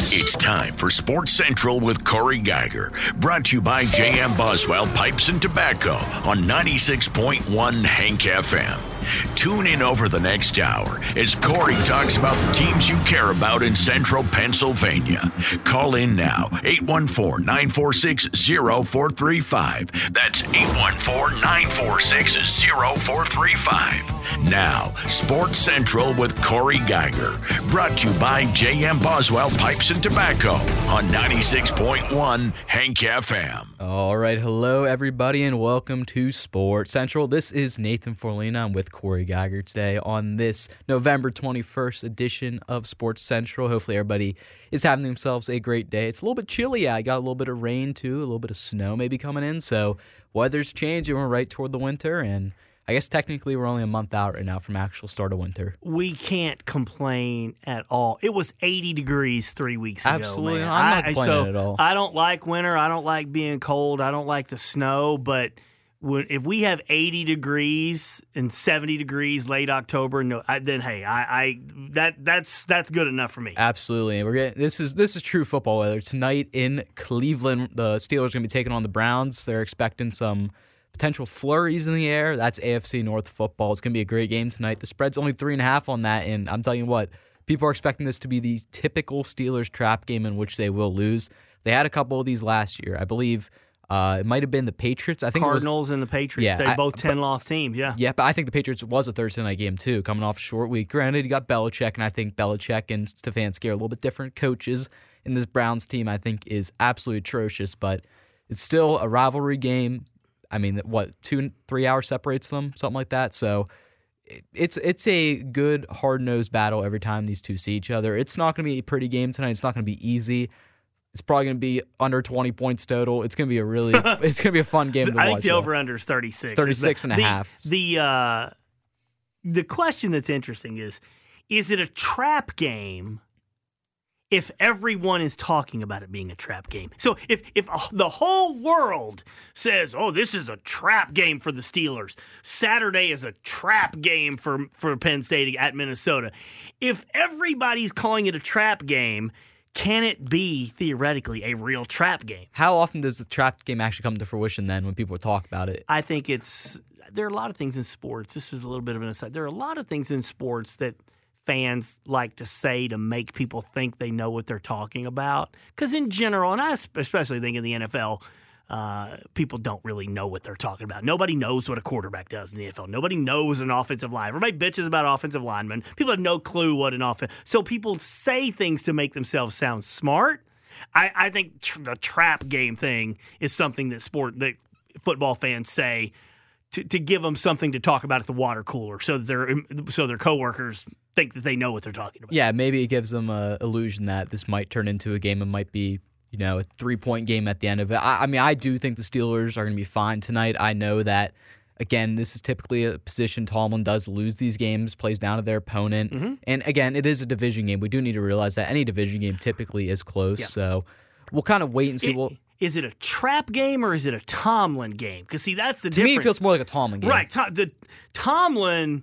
It's time for Sports Central with Corey Geiger, brought to you by J.M. Boswell Pipes and Tobacco on 96.1 Hank FM. Tune in over the next hour as Corey talks about the teams you care about in central Pennsylvania. Call in now, 814-946-0435. That's 814-946-0435. Now, Sports Central with Corey Geiger, brought to you by J.M. Boswell Pipes and Tobacco on 96.1 Hank FM. All right, hello everybody and welcome to Sports Central. This is Nathan Forlina. I'm with Corey Geiger today on this November 21st edition of Sports Central. Hopefully everybody is having themselves a great day. It's a little bit chilly out. Got a little bit of rain too, a little bit of snow maybe coming in. So weather's changing. We're right toward the winter, and I guess technically we're only a month out right now from actual start of winter. We can't complain at all. It was 80 degrees 3 weeks ago. Absolutely, man. I'm not complaining at all. I don't like winter. I don't like being cold. I don't like the snow. But if we have 80 degrees and 70 degrees late October, then hey, that's good enough for me. Absolutely, and this is true football weather tonight in Cleveland. The Steelers are going to be taking on the Browns. They're expecting some potential flurries in the air. That's AFC North football. It's going to be a great game tonight. The spread's only 3.5 on that, and I'm telling you what, people are expecting this to be the typical Steelers trap game in which they will lose. They had a couple of these last year. I believe it might have been the Patriots. I think Cardinals and the Patriots. Yeah, they're both 10-loss teams, yeah. Yeah, but I think the Patriots was a Thursday night game too, coming off a short week. Granted, you got Belichick, and I think Belichick and Stefanski are a little bit different coaches. And this Browns team, I think, is absolutely atrocious, but it's still a rivalry game. I mean, what, 2-3 hours separates them, something like that. So it's a good hard-nosed battle every time these two see each other. It's not going to be a pretty game tonight. It's not going to be easy. It's probably going to be under 20 points total. It's going to be it's going to be a fun game to watch. I think the over/under is 36. It's 36.5. The question that's interesting is it a trap game if everyone is talking about it being a trap game? So if the whole world says, oh, this is a trap game for the Steelers, Saturday is a trap game for Penn State at Minnesota, if everybody's calling it a trap game, can it be theoretically a real trap game? How often does the trap game actually come to fruition then when people talk about it? I think there are a lot of things in sports. This is a little bit of an aside. There are a lot of things in sports that fans like to say to make people think they know what they're talking about. Because in general, and I especially think in the NFL, people don't really know what they're talking about. Nobody knows what a quarterback does in the NFL. Nobody knows an offensive line. Everybody bitches about offensive linemen. People have no clue what an offense. So people say things to make themselves sound smart. I think the trap game thing is something that football fans say to give them something to talk about at the water cooler, so their coworkers think that they know what they're talking about. Yeah, maybe it gives them an illusion that this might turn into a game. It might be, a 3-point game at the end of it. I mean, I do think the Steelers are going to be fine tonight. I know that, again, this is typically a position Tomlin does lose these games, plays down to their opponent. Mm-hmm. And, again, it is a division game. We do need to realize that any division game typically is close. Yeah. So we'll kind of wait and see. Is it a trap game or is it a Tomlin game? Because, see, that's the difference. To me, it feels more like a Tomlin game. Right. Tomlin,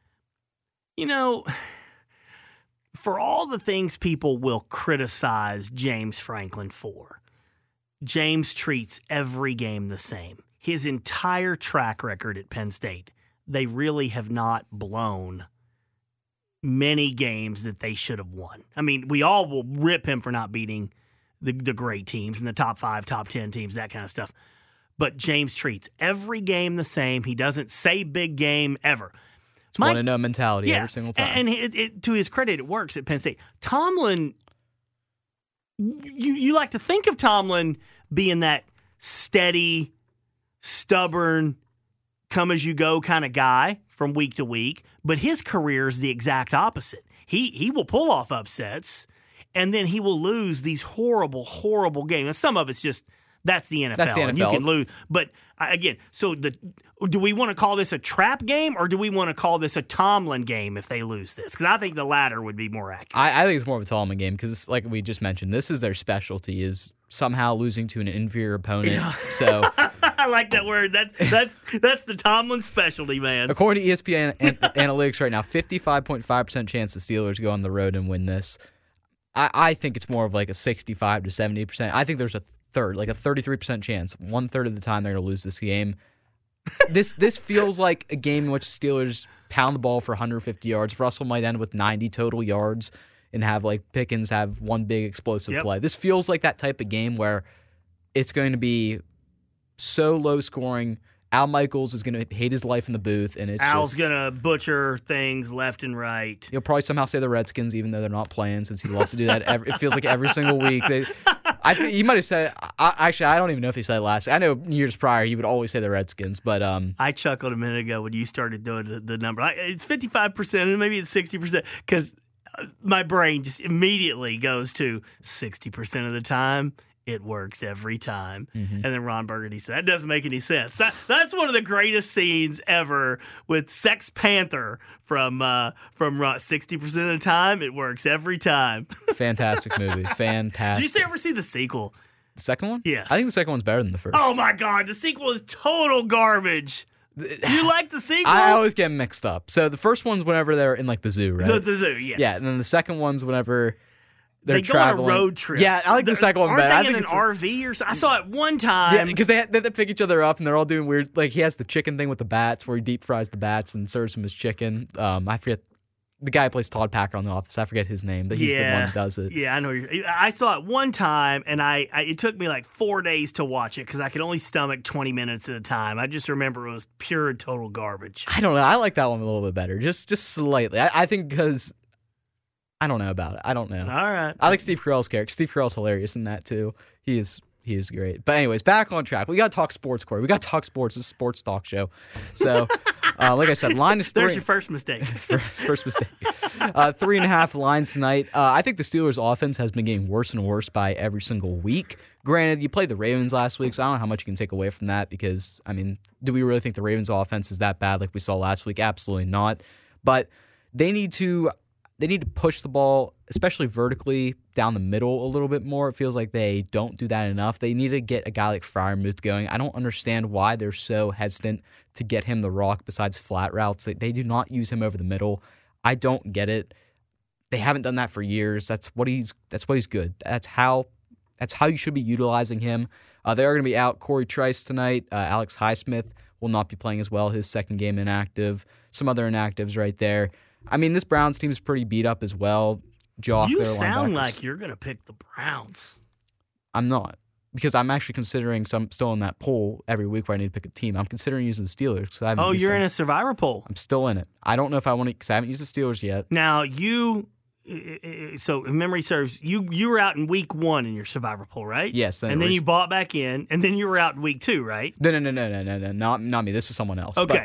for all the things people will criticize James Franklin for, James treats every game the same. His entire track record at Penn State, they really have not blown many games that they should have won. I mean, we all will rip him for not beating the great teams and the top 5, top 10 teams, that kind of stuff. But James treats every game the same. He doesn't say big game ever. It's want-to-know mentality every single time. And to his credit, it works at Penn State. Tomlin, you like to think of Tomlin being that steady, stubborn, come-as-you-go kind of guy from week to week, but his career is the exact opposite. He will pull off upsets, and then he will lose these horrible, horrible games. And some of it's just, that's the NFL. That's the NFL. And you can lose. But, again, so do we want to call this a trap game, or do we want to call this a Tomlin game if they lose this? Because I think the latter would be more accurate. I think it's more of a Tomlin game because, like we just mentioned, this is their specialty, is somehow losing to an inferior opponent. Yeah. So I like that word. That's the Tomlin specialty, man. According to ESPN analytics right now, 55.5% chance the Steelers go on the road and win this. I think it's more of like a 65 to 70%. I think there's a third, like a 33% chance, 1/3 of the time they're going to lose this game. This feels like a game in which the Steelers pound the ball for 150 yards. Russell might end with 90 total yards and have like Pickens have one big explosive play. This feels like that type of game where it's going to be so low scoring. Al Michaels is going to hate his life in the booth, and Al's going to butcher things left and right. He'll probably somehow say the Redskins, even though they're not playing, since he loves to do that. It feels like every single week. He might have said it. Actually, I don't even know if he said it last week. I know years prior he would always say the Redskins, but I chuckled a minute ago when you started doing the number. It's 55%, and maybe it's 60%, because my brain just immediately goes to 60% of the time. It works every time. Mm-hmm. And then Ron Burgundy said, that doesn't make any sense. That's one of the greatest scenes ever with Sex Panther from 60% of the time. It works every time. Fantastic movie. Fantastic. Did you ever see the sequel? The second one? Yes. I think the second one's better than the first. Oh, my God. The sequel is total garbage. You like the sequel? I always get mixed up. So the first one's whenever they're in like the zoo, right? The zoo, yes. Yeah, and then the second one's whenever they traveling. Go on a road trip. Yeah, I like the second one better. Aren't they in an RV or something? I saw it one time. Yeah, because they pick each other up and they're all doing weird. Like he has the chicken thing with the bats where he deep fries the bats and serves them as chicken. I forget the guy who plays Todd Packer on The Office. I forget his name, but he's the one who does it. Yeah, I know. I saw it one time, and it took me like 4 days to watch it because I could only stomach 20 minutes at a time. I just remember it was pure and total garbage. I don't know. I like that one a little bit better, just slightly. I think because I don't know about it. I don't know. All right. I like Steve Carell's character. Steve Carell's hilarious in that too. He is great. But anyways, back on track. We got to talk sports, Corey. We got to talk sports. This is a sports talk show. So, like I said, line is 3. There's your first mistake. First mistake. 3.5 line tonight. I think the Steelers' offense has been getting worse and worse by every single week. Granted, you played the Ravens last week, so I don't know how much you can take away from that because, I mean, do we really think the Ravens' offense is that bad like we saw last week? Absolutely not. But they need to push the ball, especially vertically, down the middle a little bit more. It feels like they don't do that enough. They need to get a guy like Freiermuth going. I don't understand why they're so hesitant to get him the rock besides flat routes. They do not use him over the middle. I don't get it. They haven't done that for years. That's what he's good. That's how you should be utilizing him. They are going to be out Corey Trice tonight. Alex Highsmith will not be playing as well. His second game inactive. Some other inactives right there. I mean, this Browns team is pretty beat up as well. You sound like you're going to pick the Browns. I'm not, because I'm actually considering, so I'm still in that poll every week where I need to pick a team. I'm considering using the Steelers. You're in a Survivor poll. I'm still in it. I don't know if I want to, because I haven't used the Steelers yet. Now, so if memory serves, you were out in week 1 in your Survivor poll, right? Yes. And then you bought back in, and then you were out in week 2, right? No, not me. This was someone else. Okay.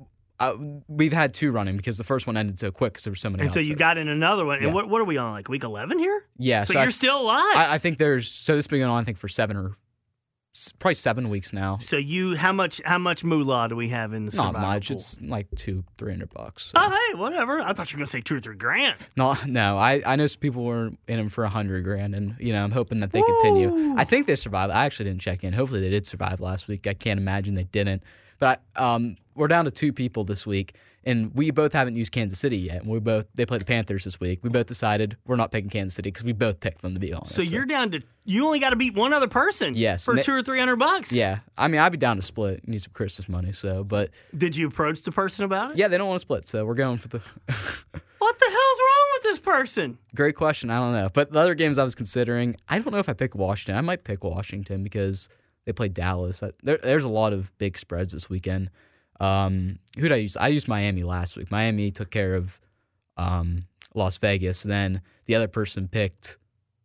We've had 2 running because the first one ended so quick because there were so many. And so you got in another one. And what are we on, like week 11 here? Yeah. So you're still alive. I think this has been going on, I think, for probably 7 weeks now. So how much moolah do we have in the Survivor Not much. pool? It's like $200-300. So. Oh, hey, whatever. I thought you were going to say $2 or $3 grand. No. I know some people were in them for $100,000, and I'm hoping that they continue. I think they survived. I actually didn't check in. Hopefully, they did survive last week. I can't imagine they didn't. But we're down to 2 people this week, and we both haven't used Kansas City yet. And they played the Panthers this week. We both decided we're not picking Kansas City because we both picked them, to be honest. So you're down to you only got to beat one other person. Yes, for $200 or $300. Yeah, I mean I'd be down to split. You need some Christmas money, but did you approach the person about it? Yeah, they don't want to split, so we're going for the. What the hell's wrong with this person? Great question. I don't know, but the other games I was considering, I don't know if I pick Washington. I might pick Washington because they played Dallas. There's a lot of big spreads this weekend. Who did I use? I used Miami last week. Miami took care of Las Vegas. Then the other person picked,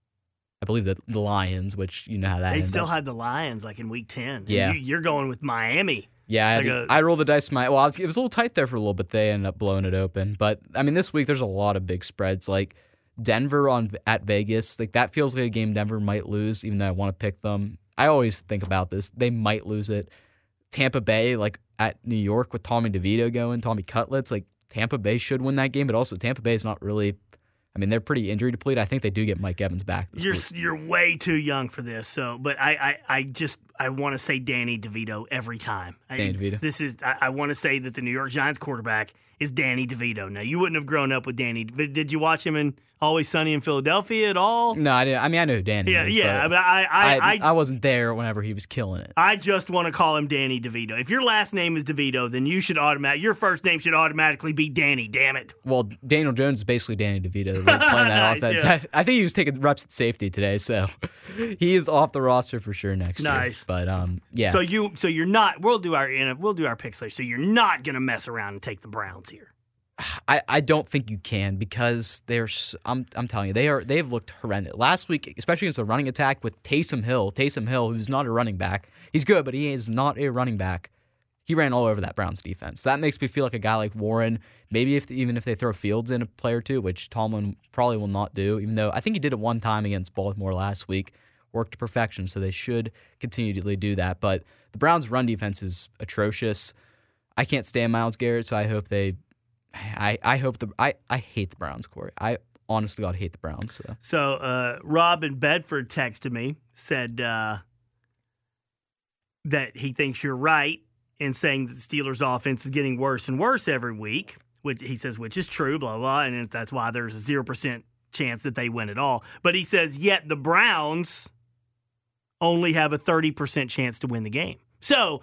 I believe, the Lions, which you know how that They ended. still had the Lions like in week 10. Yeah. You're going with Miami. Yeah, I rolled the dice. It was a little tight there for a little bit. They ended up blowing it open. But, I mean, this week there's a lot of big spreads. Like Denver at Vegas, like that feels like a game Denver might lose, even though I want to pick them. I always think about this. They might lose it. Tampa Bay, like at New York with Tommy DeVito going, Tommy Cutlets, like Tampa Bay should win that game, but also Tampa Bay is not really, I mean, they're pretty injury depleted. I think they do get Mike Evans back this week. You're way too young for this. So, but I want to say Danny DeVito every time. Danny DeVito. I want to say that the New York Giants quarterback is Danny DeVito. Now, you wouldn't have grown up with Danny, but did you watch him in Always Sunny in Philadelphia at all? No, I didn't. I mean, I know who Danny is. Yeah, but I wasn't there whenever he was killing it. I just want to call him Danny DeVito. If your last name is DeVito, then your first name should automatically be Danny, damn it. Well, Daniel Jones is basically Danny DeVito. He's playing that offense. Yeah. I think he was taking reps at safety today, so he is off the roster for sure next year. Nice. But yeah. So you're not. We'll do our picks later. So you're not going to mess around and take the Browns here. I don't think you can because I'm telling you they've looked horrendous last week, especially against the running attack with Taysom Hill. Taysom Hill, who's not a running back, he's good, but he is not a running back. He ran all over that Browns defense. That makes me feel like a guy like Warren. Maybe even if they throw Fields in a play or two, which Tomlin probably will not do, even though I think he did it one time against Baltimore last week, worked to perfection. So they should continue to do that. But the Browns' run defense is atrocious. I can't stand Myles Garrett, so I hope they. I hate the Browns, Corey. I honest to God hate the Browns. So Rob in Bedford texted me, said that he thinks you're right in saying that the Steelers' offense is getting worse and worse every week, which he says which is true, blah, blah, and that's why there's a 0% chance that they win at all. But he says, yet the Browns only have a 30% chance to win the game. So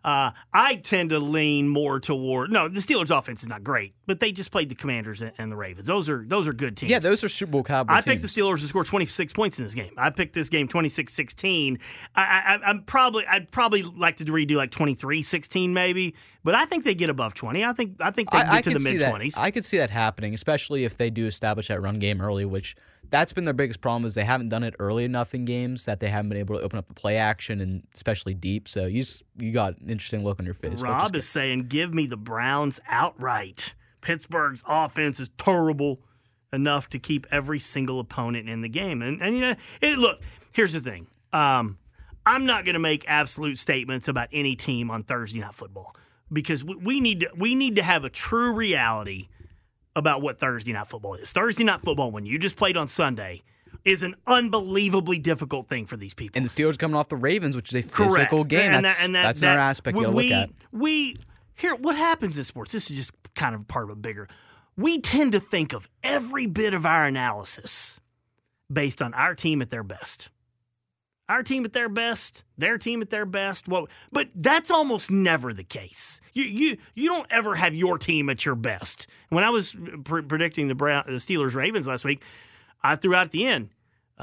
I tend to lean more toward the Steelers' offense is not great, but they just played the Commanders and the Ravens. Those are good teams. Yeah, those are Super Bowl caliber teams. I picked the Steelers to score 26 points in this game. I picked this game 26-16. I'd probably like to redo like 23-16 maybe, but I think they get above 20. I think they get to the mid-20s. I could see that happening, especially if they do establish that run game early, which that's been their biggest problem is they haven't done it early enough in games that they haven't been able to open up the play action and especially deep. So you got an interesting look on your face. Rob is saying, give me the Browns outright. Pittsburgh's offense is terrible enough to keep every single opponent in the game. And look, here's the thing. I'm not going to make absolute statements about any team on Thursday Night Football because we need to have a true reality about what Thursday Night Football is. Thursday Night Football, when you just played on Sunday, is an unbelievably difficult thing for these people. And the Steelers coming off the Ravens, which is a physical game. That's another aspect you got to look at. Here, what happens in sports, this is just kind of part of a bigger, we tend to think of every bit of our analysis based on our team at their best. Our team at their best, their team at their best. But that's almost never the case. You don't ever have your team at your best. When I was predicting the Steelers-Ravens last week, I threw out at the end,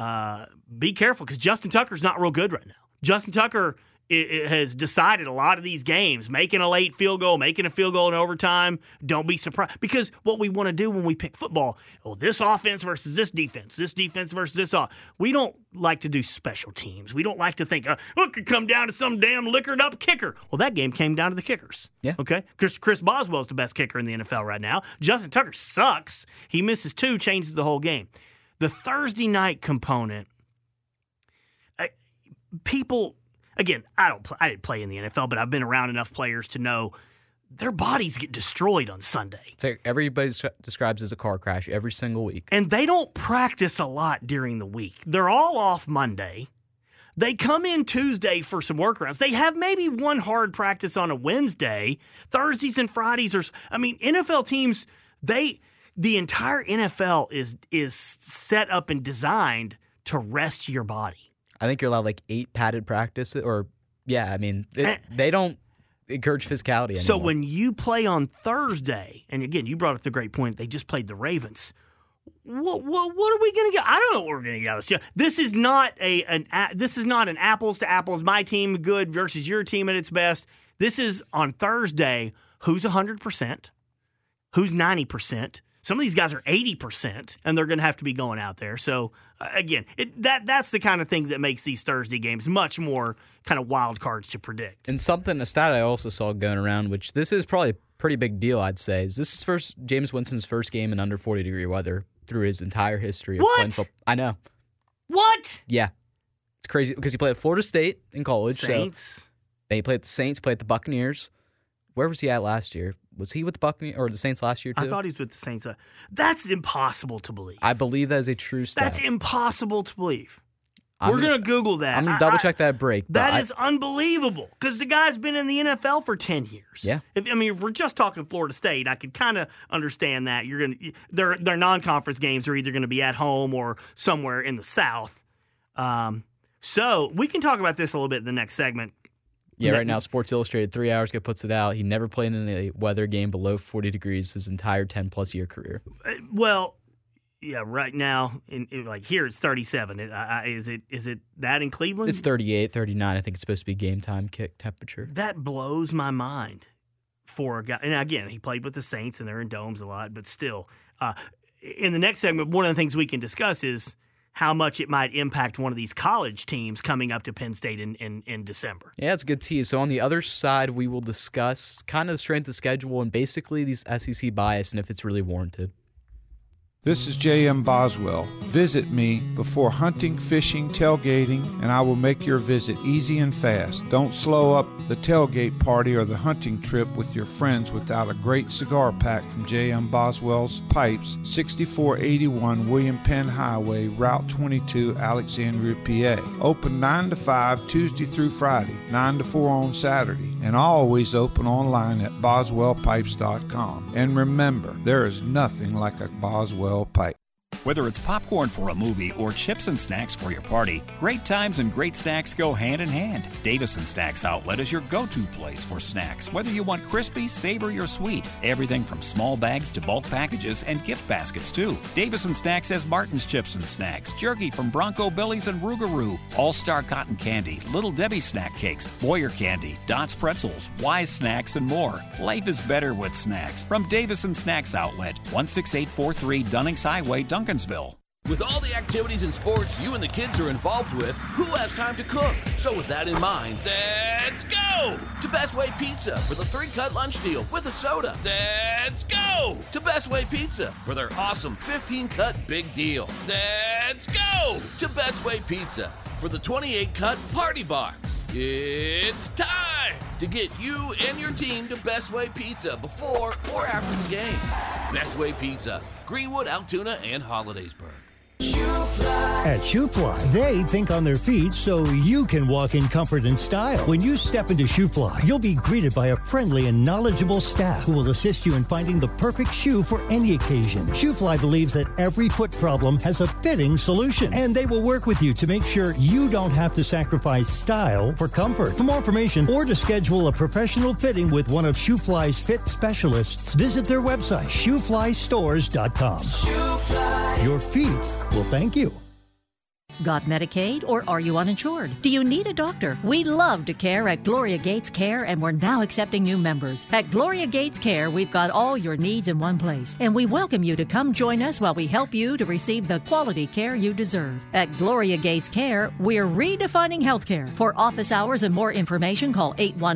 be careful because Justin Tucker's not real good right now. Justin Tucker has decided a lot of these games, making a late field goal, making a field goal in overtime. Don't be surprised. Because what we want to do when we pick football, this offense versus this defense versus this offense. We don't like to do special teams. We don't like to think, it could come down to some damn liquored up kicker. Well, that game came down to the kickers. Yeah. Okay? Chris Boswell's the best kicker in the NFL right now. Justin Tucker sucks. He misses 2, changes the whole game. The Thursday night component, people... Again, I didn't play in the NFL, but I've been around enough players to know their bodies get destroyed on Sunday. It's like everybody describes it as a car crash every single week. And they don't practice a lot during the week. They're all off Monday. They come in Tuesday for some workarounds. They have maybe one hard practice on a Wednesday. Thursdays and Fridays NFL teams, the entire NFL is set up and designed to rest your body. I think you're allowed like 8 padded practices, they don't encourage physicality anymore. So when you play on Thursday, and again, you brought up the great point, they just played the Ravens. What are we going to get? I don't know what we're going to get out of this. This is not an apples to apples. My team good versus your team at its best. This is on Thursday. Who's 100%? Who's 90%? Some of these guys are 80%, and they're going to have to be going out there. So, again, that's the kind of thing that makes these Thursday games much more kind of wild cards to predict. And a stat I also saw going around, which this is probably a pretty big deal, I'd say, is this is Jameis Winston's first game in under 40-degree weather through his entire history of playing football. I know. What? Yeah. It's crazy because he played at Florida State in college. Saints. So then he played at the Saints, played at the Buccaneers. Where was he at last year? Was he with the Buccaneers or the Saints last year too? I thought he was with the Saints. That's impossible to believe. I believe that is a true stat. That's impossible to believe. We're going to Google that. I'm going to double check that break. That is unbelievable because the guy's been in the NFL for 10 years. Yeah. If we're just talking Florida State, I could kind of understand that. Their non-conference games are either going to be at home or somewhere in the South. So we can talk about this a little bit in the next segment. Yeah, right now Sports Illustrated 3 hours ago puts it out. He never played in a weather game below 40 degrees his entire 10-plus year career. Well, yeah, right now, like here it's 37. Is it that in Cleveland? It's 38, 39. I think it's supposed to be game time kick temperature. That blows my mind for a guy. And again, he played with the Saints, and they're in domes a lot, but still. In the next segment, one of the things we can discuss is how much it might impact one of these college teams coming up to Penn State in December. Yeah, it's a good tease. So on the other side, we will discuss kind of the strength of schedule and basically these SEC bias and if it's really warranted. This is J.M. Boswell. Visit me before hunting, fishing, tailgating, and I will make your visit easy and fast. Don't slow up the tailgate party or the hunting trip with your friends without a great cigar pack from J.M. Boswell's Pipes, 6481 William Penn Highway, Route 22, Alexandria, PA. Open 9 to 5 Tuesday through Friday, 9 to 4 on Saturday, and always open online at boswellpipes.com. And remember, there is nothing like a Boswell pipe. Whether it's popcorn for a movie or chips and snacks for your party, great times and great snacks go hand in hand. Davison Snacks Outlet is your go-to place for snacks, whether you want crispy, savory, or sweet. Everything from small bags to bulk packages and gift baskets, too. Davison Snacks has Martin's Chips and Snacks, jerky from Bronco Billy's and Rougarou, All-Star Cotton Candy, Little Debbie Snack Cakes, Boyer Candy, Dots Pretzels, Wise Snacks, and more. Life is better with snacks. From Davison Snacks Outlet, 16843 Dunnings Highway, Duncansville. With all the activities and sports you and the kids are involved with, who has time to cook? So with that in mind, let's go to Best Way Pizza for the 3-cut lunch deal with a soda. Let's go to Best Way Pizza for their awesome 15-cut big deal. Let's go to Best Way Pizza for the 28-cut party box. It's time to get you and your team to Best Way Pizza before or after the game. Best Way Pizza, Greenwood, Altoona, and Hollidaysburg. At ShoeFly, they think on their feet so you can walk in comfort and style. When you step into ShoeFly, you'll be greeted by a friendly and knowledgeable staff who will assist you in finding the perfect shoe for any occasion. ShoeFly believes that every foot problem has a fitting solution, and they will work with you to make sure you don't have to sacrifice style for comfort. For more information or to schedule a professional fitting with one of ShoeFly's fit specialists, visit their website, shoeflystores.com. ShoeFly. Your feet will thank you. Got Medicaid or are you uninsured? Do you need a doctor? We love to care at Gloria Gates Care, and we're now accepting new members. At Gloria Gates Care, we've got all your needs in one place, and we welcome you to come join us while we help you to receive the quality care you deserve. At Gloria Gates Care, we're redefining healthcare. For office hours and more information, call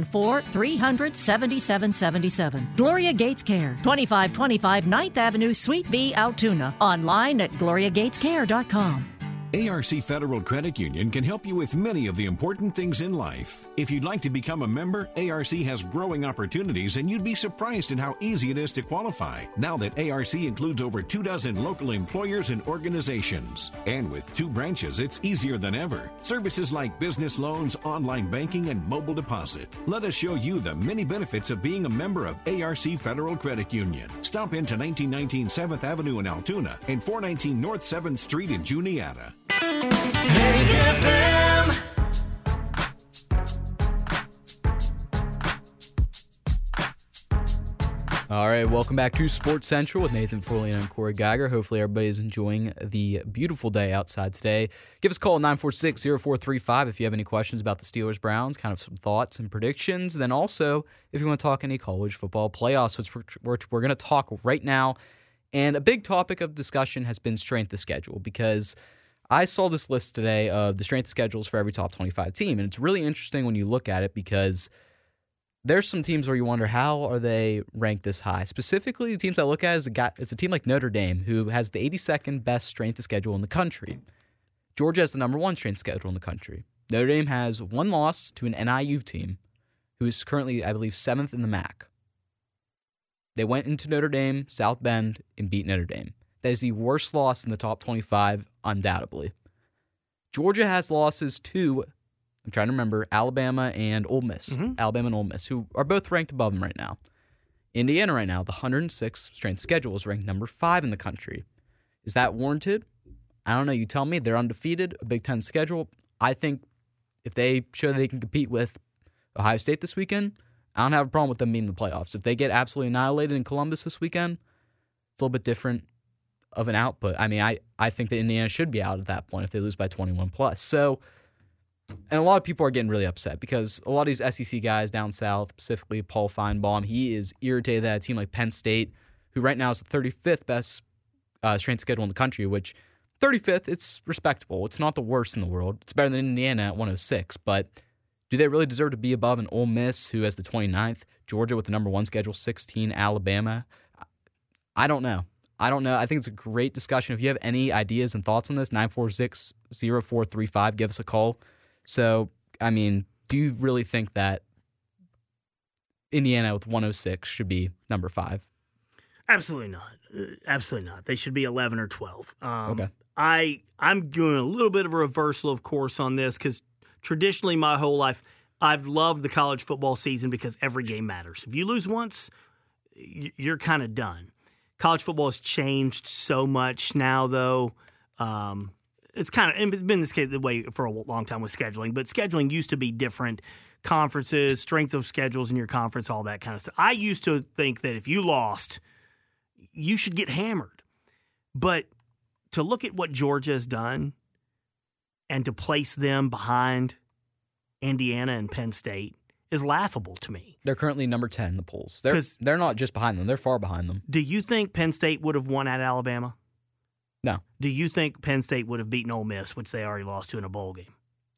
814-300-7777. Gloria Gates Care, 2525 9th Avenue, Suite B, Altoona. Online at gloriagatescare.com. ARC Federal Credit Union can help you with many of the important things in life. If you'd like to become a member, ARC has growing opportunities, and you'd be surprised at how easy it is to qualify now that ARC includes over 24 local employers and organizations. And with 2 branches, it's easier than ever. Services like business loans, online banking, and mobile deposit. Let us show you the many benefits of being a member of ARC Federal Credit Union. Stop into 1919 7th Avenue in Altoona and 419 North 7th Street in Juniata. Hank FM. All right, welcome back to Sports Central with Nathan Forlian and Corey Geiger. Hopefully everybody's enjoying the beautiful day outside today. Give us a call at 946-0435 if you have any questions about the Steelers-Browns, kind of some thoughts and predictions. Then also, if you want to talk any college football playoffs, which we're going to talk right now. And a big topic of discussion has been strength of schedule, because I saw this list today of the strength of schedules for every top 25 team, and it's really interesting when you look at it because there's some teams where you wonder how are they ranked this high. Specifically, the teams I look at is a team like Notre Dame, who has the 82nd best strength of schedule in the country. Georgia has the number 1 strength schedule in the country. Notre Dame has 1 loss to an NIU team, who is currently, I believe, 7th in the MAC. They went into Notre Dame, South Bend, and beat Notre Dame. That is the worst loss in the top 25, undoubtedly. Georgia has losses to, I'm trying to remember, Alabama and Ole Miss. Alabama and Ole Miss, who are both ranked above them right now. Indiana right now, the 106th strength schedule, is ranked number 5 in the country. Is that warranted? I don't know. You tell me. They're undefeated, a Big Ten schedule. I think if they show that they can compete with Ohio State this weekend, I don't have a problem with them being in the playoffs. If they get absolutely annihilated in Columbus this weekend, it's a little bit different of an output. I mean, I think that Indiana should be out at that point if they lose by 21 plus. So, and a lot of people are getting really upset because a lot of these SEC guys down south, specifically Paul Feinbaum, he is irritated that a team like Penn State, who right now is the 35th best strength schedule in the country, which 35th, it's respectable. It's not the worst in the world. It's better than Indiana at 106, but do they really deserve to be above an Ole Miss, who has the 29th, Georgia with the number 1 schedule, 16, Alabama? I don't know. I think it's a great discussion. If you have any ideas and thoughts on this, 946-0435, give us a call. So, I mean, do you really think that Indiana with 106 should be number 5? Absolutely not. Absolutely not. They should be 11 or 12. Okay. I'm doing a little bit of a reversal, of course, on this because traditionally my whole life I've loved the college football season because every game matters. If you lose once, you're kind of done. College football has changed so much now, though. It's been this case the way for a long time with scheduling, but scheduling used to be different. Conferences, strength of schedules in your conference, all that kind of stuff. I used to think that if you lost, you should get hammered. But to look at what Georgia has done and to place them behind Indiana and Penn State is laughable to me. They're currently number 10 in the polls. They're not just behind them. They're far behind them. Do you think Penn State would have won at Alabama? No. Do you think Penn State would have beaten Ole Miss, which they already lost to in a bowl game?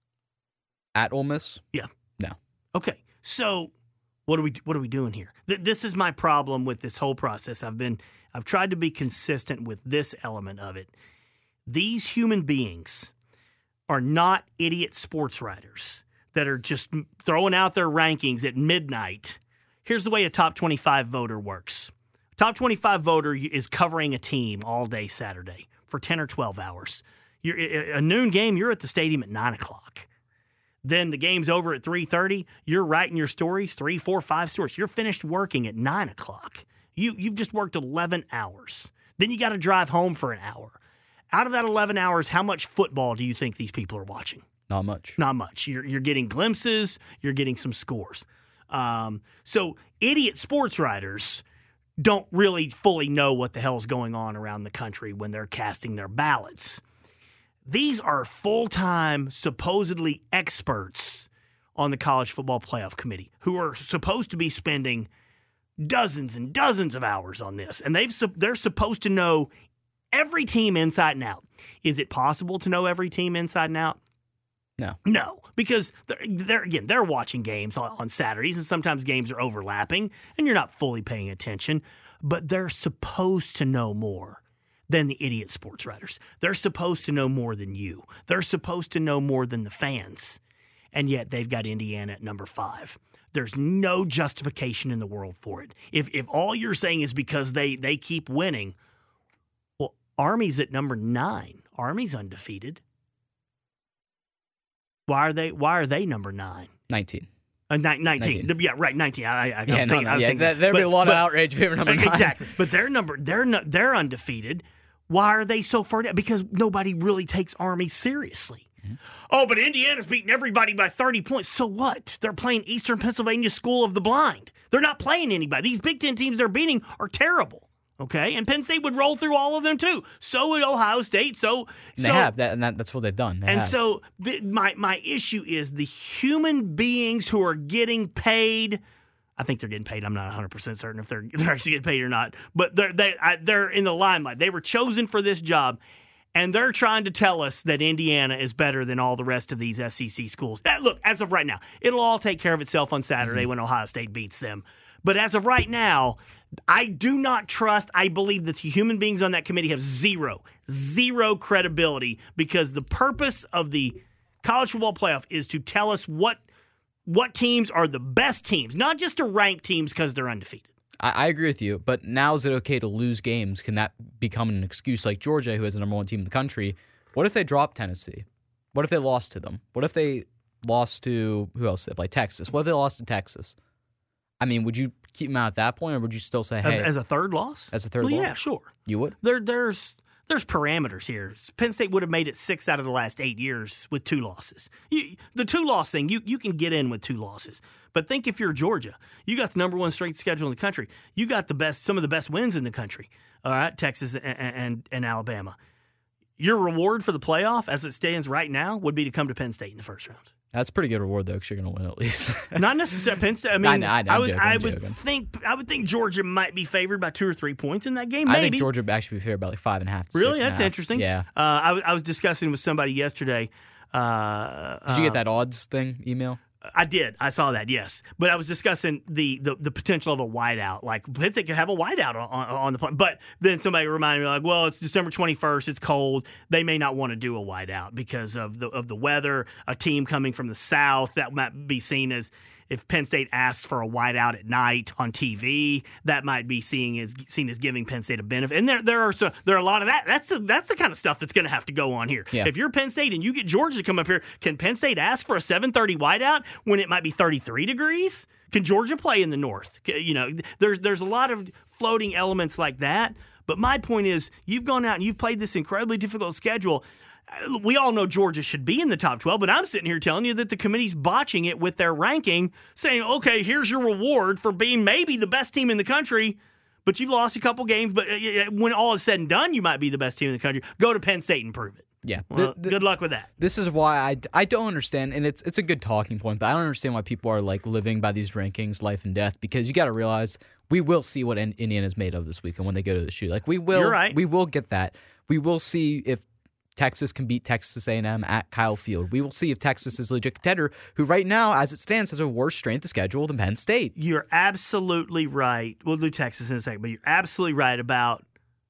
At Ole Miss? Yeah. No. Okay. So what are we doing here? This is my problem with this whole process. I've tried to be consistent with this element of it. These human beings are not idiot sports writers that are just throwing out their rankings at midnight. Here's the way a top 25 voter works. Top 25 voter is covering a team all day Saturday for 10 or 12 hours. A noon game, you're at the stadium at 9 o'clock. Then the game's over at 3:30. You're writing your stories, 3, 4, 5 stories. You're finished working at 9 o'clock. You've just worked 11 hours. Then you got to drive home for an hour. Out of that 11 hours, how much football do you think these people are watching? Not much. Not much. You're getting glimpses. You're getting some scores. So idiot sports writers don't really fully know what the hell's going on around the country when they're casting their ballots. These are full-time, supposedly experts on the College Football Playoff Committee who are supposed to be spending dozens and dozens of hours on this. And they're supposed to know every team inside and out. Is it possible to know every team inside and out? No, because they're watching games on Saturdays, and sometimes games are overlapping, and you're not fully paying attention. But they're supposed to know more than the idiot sports writers. They're supposed to know more than you. They're supposed to know more than the fans. And yet they've got Indiana at number 5. There's no justification in the world for it. If all you're saying is because they keep winning, well, Army's at number 9. Army's undefeated. Why are they number 9? 19. 19. Yeah, right. 19. I was thinking, there'd be a lot of outrage if they were number 9. Exactly. But they're undefeated. Why are they so far down? Because nobody really takes Army seriously. Mm-hmm. Oh, but Indiana's beating everybody by 30 points. So what? They're playing Eastern Pennsylvania School of the Blind. They're not playing anybody. These Big Ten teams they're beating are terrible. Okay, and Penn State would roll through all of them too. So would Ohio State. That's what they've done. So my issue is the human beings who are getting paid. I think they're getting paid. I'm not 100% certain if they're actually getting paid or not. But they're in the limelight. They were chosen for this job, and they're trying to tell us that Indiana is better than all the rest of these SEC schools. Now, look, as of right now, it'll all take care of itself on Saturday when Ohio State beats them. But as of right now, I do not trust. I believe that the human beings on that committee have zero credibility because the purpose of the college football playoff is to tell us what teams are the best teams, not just to rank teams because they're undefeated. I agree with you, but now is it okay to lose games? Can that become an excuse like Georgia, who has the number 1 team in the country? What if they drop Tennessee? What if they lost to them? What if they lost to, who else? Like Texas. What if they lost to Texas? I mean, would you keep them out at that point, or would you still say, hey. As a third loss? As a third loss? Yeah, sure. You would? There's parameters here. Penn State would have made it 6 out of the last 8 years with 2 losses. The 2-loss thing, you can get in with 2 losses. But think if you're Georgia. You got the number 1 strength schedule in the country. You got some of the best wins in the country. All right, Texas and Alabama. Your reward for the playoff, as it stands right now, would be to come to Penn State in the first round. That's a pretty good reward, though, because you're going to win at least. Not necessarily Penn State. I mean, I would think Georgia might be favored by 2 or 3 points in that game. Maybe. I think Georgia would actually be favored by like 5.5. Really, that's interesting. Yeah. I was discussing with somebody yesterday. Did you get that odds thing email? I did. I saw that, yes. But I was discussing the potential of a whiteout. Like, Penn State could have a whiteout on the plane. But then somebody reminded me, like, well, it's December 21st. It's cold. They may not want to do a whiteout because of the weather. A team coming from the south, that might be seen as, if Penn State asks for a whiteout at night on TV, that might be seen as giving Penn State a benefit. And there are a lot of that. That's the kind of stuff that's going to have to go on here. Yeah. If you're Penn State and you get Georgia to come up here, can Penn State ask for a 7:30 whiteout when it might be 33 degrees? Can Georgia play in the north? You know, there's a lot of floating elements like that. But my point is, you've gone out and you've played this incredibly difficult schedule. We all know Georgia should be in the top 12, but I'm sitting here telling you that the committee's botching it with their ranking, saying, okay, here's your reward for being maybe the best team in the country, but you've lost a couple games. But when all is said and done, you might be the best team in the country. Go to Penn State and prove it. Yeah. Well, good luck with that. This is why I don't understand, and it's a good talking point, but I don't understand why people are like living by these rankings, life and death, because you got to realize we will see what Indiana's made of this weekend when they go to the shoot. Like, we will. You're right. We will get that. We will see if Texas can beat Texas A&M at Kyle Field. We will see if Texas is a legit contender, who right now, as it stands, has a worse strength of schedule than Penn State. You're absolutely right. We'll do Texas in a second, but you're absolutely right about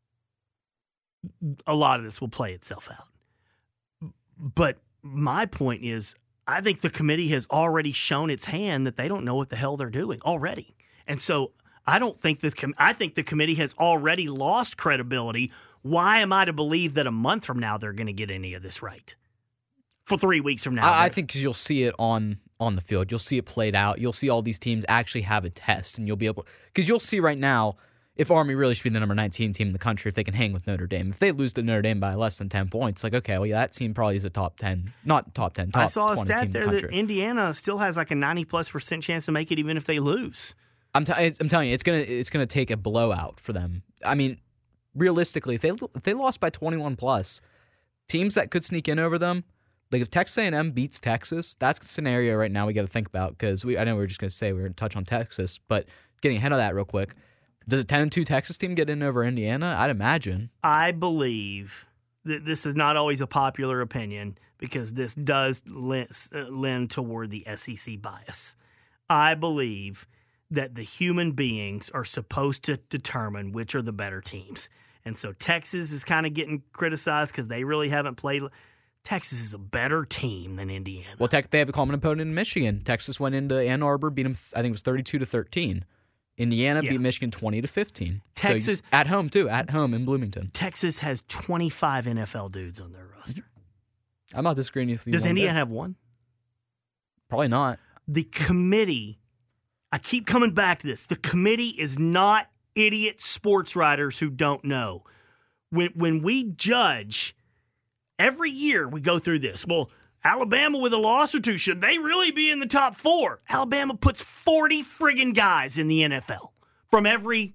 a lot of this will play itself out. But my point is, I think the committee has already shown its hand that they don't know what the hell they're doing already. And so I think the committee has already lost credibility. Why am I to believe that a month from now they're going to get any of this right? For 3 weeks from now. I think because you'll see it on the field. You'll see it played out. You'll see all these teams actually have a test, and you'll be able – because you'll see right now if Army really should be the number 19 team in the country if they can hang with Notre Dame. If they lose to Notre Dame by less than 10 points, like, okay, well, yeah, that team probably is a top 10 – not top 10, top 20 team in the country. I saw a stat there that Indiana still has like a 90+% chance to make it even if they lose. I'm telling you, it's gonna take a blowout for them. I mean, realistically, if they lost by 21+, teams that could sneak in over them, like if Texas A&M beats Texas, that's a scenario right now we got to think about, because I know we were just going to say we were going to touch on Texas, but getting ahead of that real quick, does a 10-2 Texas team get in over Indiana? I'd imagine. I believe that this is not always a popular opinion, because this does lend toward the SEC bias. I believe that the human beings are supposed to determine which are the better teams. And so Texas is kind of getting criticized because they really haven't played. Texas is a better team than Indiana. Well, they have a common opponent in Michigan. Texas went into Ann Arbor, beat them, I think it was 32-13. Indiana beat Michigan 20-15. Texas, so at home, too, at home in Bloomington. Texas has 25 NFL dudes on their roster. I'm not disagreeing with you. Does Indiana have one? Probably not. The committee, I keep coming back to this. The committee is not idiot sports writers who don't know. When we judge, every year we go through this. Well, Alabama with a loss or two, should they really be in the top 4? Alabama puts 40 friggin' guys in the NFL from every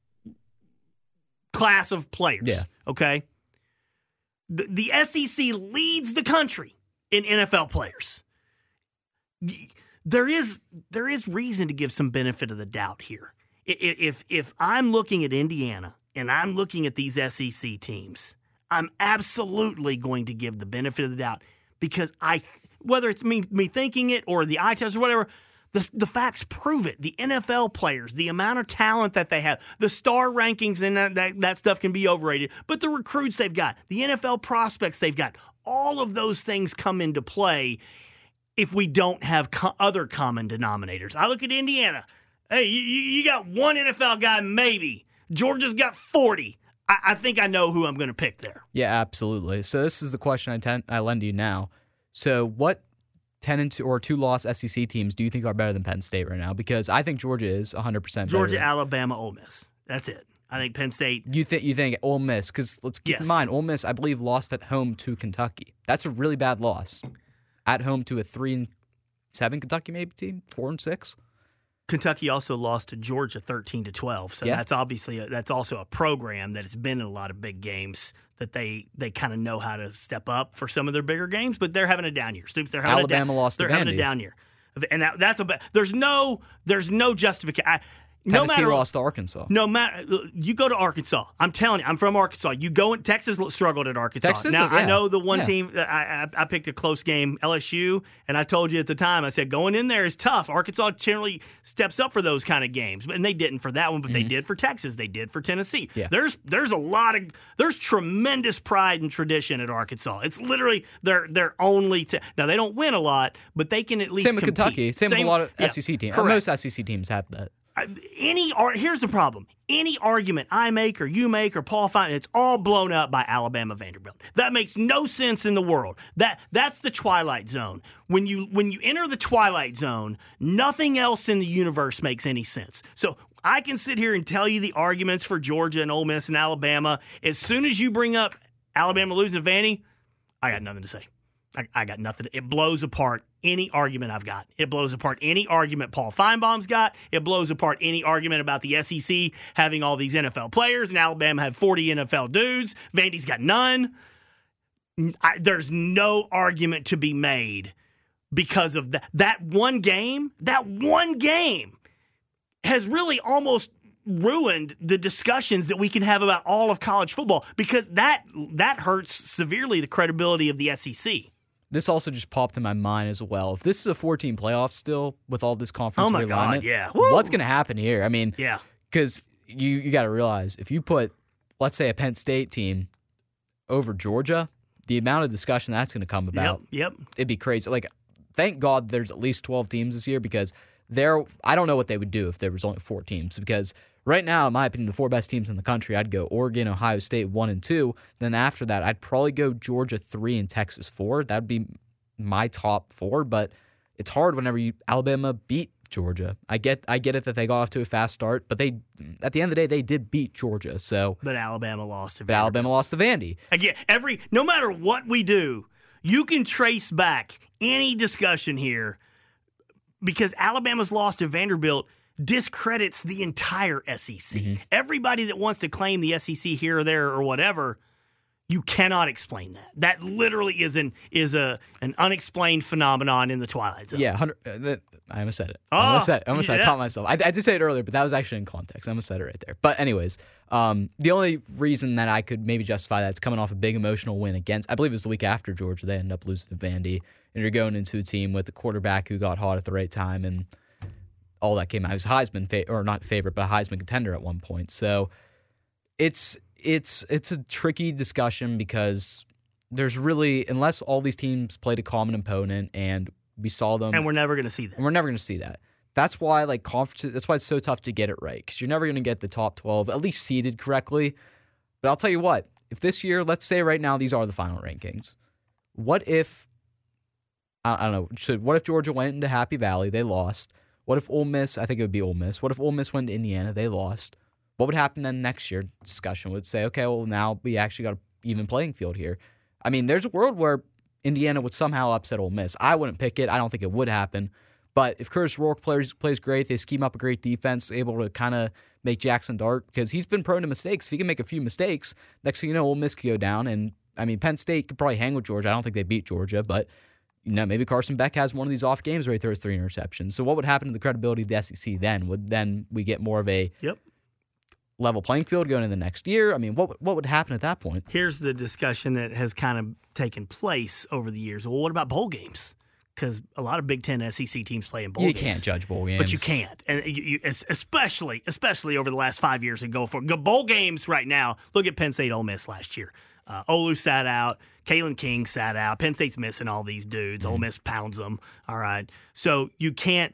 class of players. Yeah. Okay? The SEC leads the country in NFL players. There is reason to give some benefit of the doubt here. If I'm looking at Indiana and I'm looking at these SEC teams, I'm absolutely going to give the benefit of the doubt, because whether it's me thinking it or the eye test or whatever, the facts prove it. The NFL players, the amount of talent that they have, the star rankings and that stuff can be overrated, but the recruits they've got, the NFL prospects they've got, all of those things come into play if we don't have other common denominators. I look at Indiana. Hey, you got one NFL guy, maybe. Georgia's got 40. I think I know who I'm going to pick there. Yeah, absolutely. So this is the question I lend to you now. So what 10-2 or 2-loss SEC teams do you think are better than Penn State right now? Because I think Georgia is 100% better. Georgia, Alabama, Ole Miss. That's it. I think Penn State. You think Ole Miss? Because let's keep in mind, Ole Miss, I believe, lost at home to Kentucky. That's a really bad loss. At home to a 3-7 Kentucky maybe team, 4-6. Kentucky also lost to Georgia 13-12. So that's obviously that's also a program that has been in a lot of big games that they kind of know how to step up for some of their bigger games, but they're having a down year. Stoops, they're having Alabama lost to They're having a down year, and that's there's no justification. Tennessee lost to Arkansas. No matter, you go to Arkansas. I'm telling you, I'm from Arkansas. You go in Texas struggled at Arkansas. I know the one team. I picked a close game, LSU, and I told you at the time. I said going in there is tough. Arkansas generally steps up for those kind of games, and they didn't for that one, but they did for Texas. They did for Tennessee. Yeah. There's there's tremendous pride and tradition at Arkansas. It's literally their only. Now they don't win a lot, but they can at least same with compete. Kentucky. Same with a lot of SEC teams. Correct. Most SEC teams have that. Here's the problem. Any argument I make or you make or Paul Fine, it's all blown up by Alabama Vanderbilt. That makes no sense in the world. That's the twilight zone. When you enter the twilight zone, nothing else in the universe makes any sense. So I can sit here and tell you the arguments for Georgia and Ole Miss and Alabama. As soon as you bring up Alabama losing to Vandy, I got nothing to say. I got nothing. It blows apart any argument I've got. It blows apart any argument Paul Feinbaum's got. It blows apart any argument about the SEC having all these NFL players and Alabama have 40 NFL dudes. Vandy's got none. There's no argument to be made because of that. That one game has really almost ruined the discussions that we can have about all of college football because that hurts severely the credibility of the SEC. This also just popped in my mind as well. If this is a 14 playoff still with all this conference realignment, what's going to happen here? I mean, because you got to realize if you put, let's say, a Penn State team over Georgia, the amount of discussion that's going to come about, it'd be crazy. Like, thank God there's at least 12 teams this year because I don't know what they would do if there was only 4 teams because right now, in my opinion, the 4 best teams in the country, I'd go Oregon, Ohio State 1 and 2. Then after that, I'd probably go Georgia 3 and Texas 4. That'd be my top 4. But it's hard whenever Alabama beat Georgia. I get it that they got off to a fast start, but they at the end of the day they did beat Georgia. But Alabama lost to Vandy. Alabama lost to Vandy. Again, no matter what we do, you can trace back any discussion here because Alabama's loss to Vanderbilt discredits the entire SEC. Mm-hmm. Everybody that wants to claim the SEC here or there or whatever, you cannot explain that. That literally is an unexplained phenomenon in the Twilight Zone. Yeah, I almost said it. I caught myself. I did say it earlier, but that was actually in context. I almost said it right there. But anyways, the only reason that I could maybe justify that is coming off a big emotional win against, I believe it was the week after Georgia, they ended up losing to Vandy, and you're going into a team with a quarterback who got hot at the right time and all that came out. He was Heisman not favorite, but a Heisman contender at one point. So it's a tricky discussion because there's really, unless all these teams played a common opponent and we saw them, and we're never going to see that. That's why that's why it's so tough to get it right because you're never going to get the top 12 at least seeded correctly. But I'll tell you what, if this year, let's say right now these are the final rankings, what if I don't know? What if Georgia went into Happy Valley, they lost? What if Ole Miss, I think it would be Ole Miss, what if Ole Miss went to Indiana, they lost? What would happen then next year? Discussion would say, okay, well, now we actually got an even playing field here. I mean, there's a world where Indiana would somehow upset Ole Miss. I wouldn't pick it. I don't think it would happen. But if Curtis Rourke plays great, they scheme up a great defense, able to kind of make Jackson Dart, because he's been prone to mistakes. If he can make a few mistakes, next thing you know, Ole Miss could go down. And, I mean, Penn State could probably hang with Georgia. I don't think they beat Georgia, but maybe Carson Beck has one of these off games where he throws 3 interceptions. So what would happen to the credibility of the SEC then? Would then we get more of a level playing field going into the next year? I mean, what would happen at that point? Here's the discussion that has kind of taken place over the years. Well, what about bowl games? Because a lot of Big Ten SEC teams play in bowl games. You can't judge bowl games. But you can't. And you especially over the last 5 years and go for bowl games right now. Look at Penn State Ole Miss last year. Olu sat out. Kalen King sat out. Penn State's missing all these dudes. Ole Miss pounds them. All right. So you can't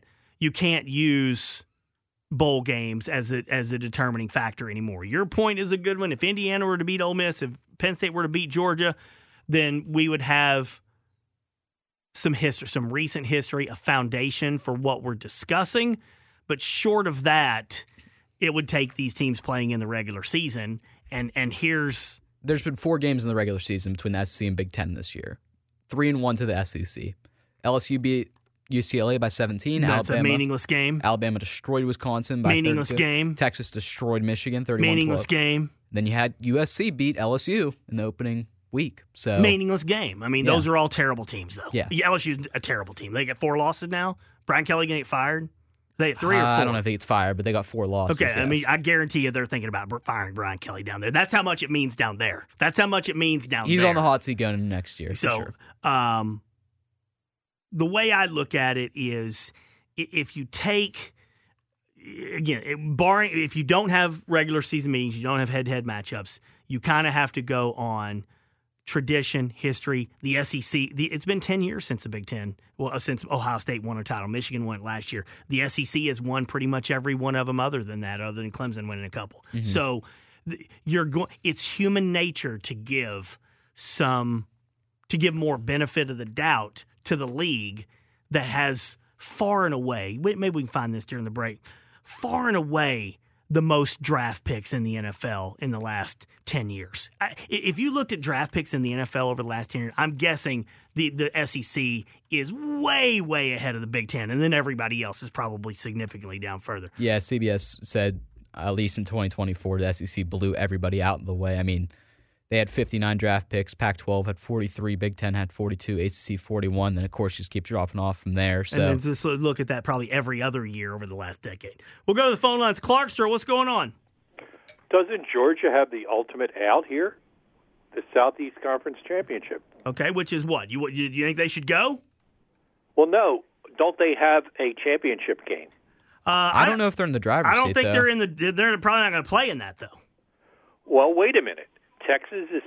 use bowl games as a determining factor anymore. Your point is a good one. If Indiana were to beat Ole Miss, if Penn State were to beat Georgia, then we would have some recent history, a foundation for what we're discussing. But short of that, it would take these teams playing in the regular season. And there's been 4 games in the regular season between the SEC and Big Ten this year. 3-1 to the SEC. LSU beat UCLA by 17. That's a meaningless game. Alabama destroyed Wisconsin by 32. Meaningless game. Texas destroyed Michigan 31-12. Meaningless game. Then you had USC beat LSU in the opening week. So meaningless game. I mean, those are all terrible teams, though. Yeah. LSU's a terrible team. They get 4 losses now. Brian Kelly going to get fired? They get 3 or 4? I don't know if he gets fired, but they got 4 losses. Okay, yes. I mean, I guarantee you they're thinking about firing Brian Kelly down there. That's how much it means down there. He's on the hot seat going into next year. So, sure. The way I look at it is if you take, again, barring if you don't have regular season meetings, you don't have head-to-head matchups, you kind of have to go on tradition, history, the SEC. It's been 10 years since the Big Ten. Well, since Ohio State won a title. Michigan won it last year. The SEC has won pretty much every one of them other than Clemson winning a couple. Mm-hmm. So it's human nature to give more benefit of the doubt to the league that has far and away, maybe we can find this during the break, far and away the most draft picks in the NFL in the last 10 years. If you looked at draft picks in the NFL over the last 10 years, I'm guessing the SEC is way, way ahead of the Big Ten, and then everybody else is probably significantly down further. Yeah, CBS said at least in 2024, the SEC blew everybody out of the way. I mean, they had 59 draft picks. Pac-12 had 43. Big Ten had 42. ACC 41. Then, of course, just keep dropping off from there. So. And then just look at that probably every other year over the last decade. We'll go to the phone lines. Clarkstra, what's going on? Doesn't Georgia have the ultimate out here? The Southeast Conference Championship. Okay, which is what? You think they should go? Well, no. Don't they have a championship game? I don't know if they're in the driver's seat. I don't think they're probably not going to play in that, though. Well, wait a minute. Texas is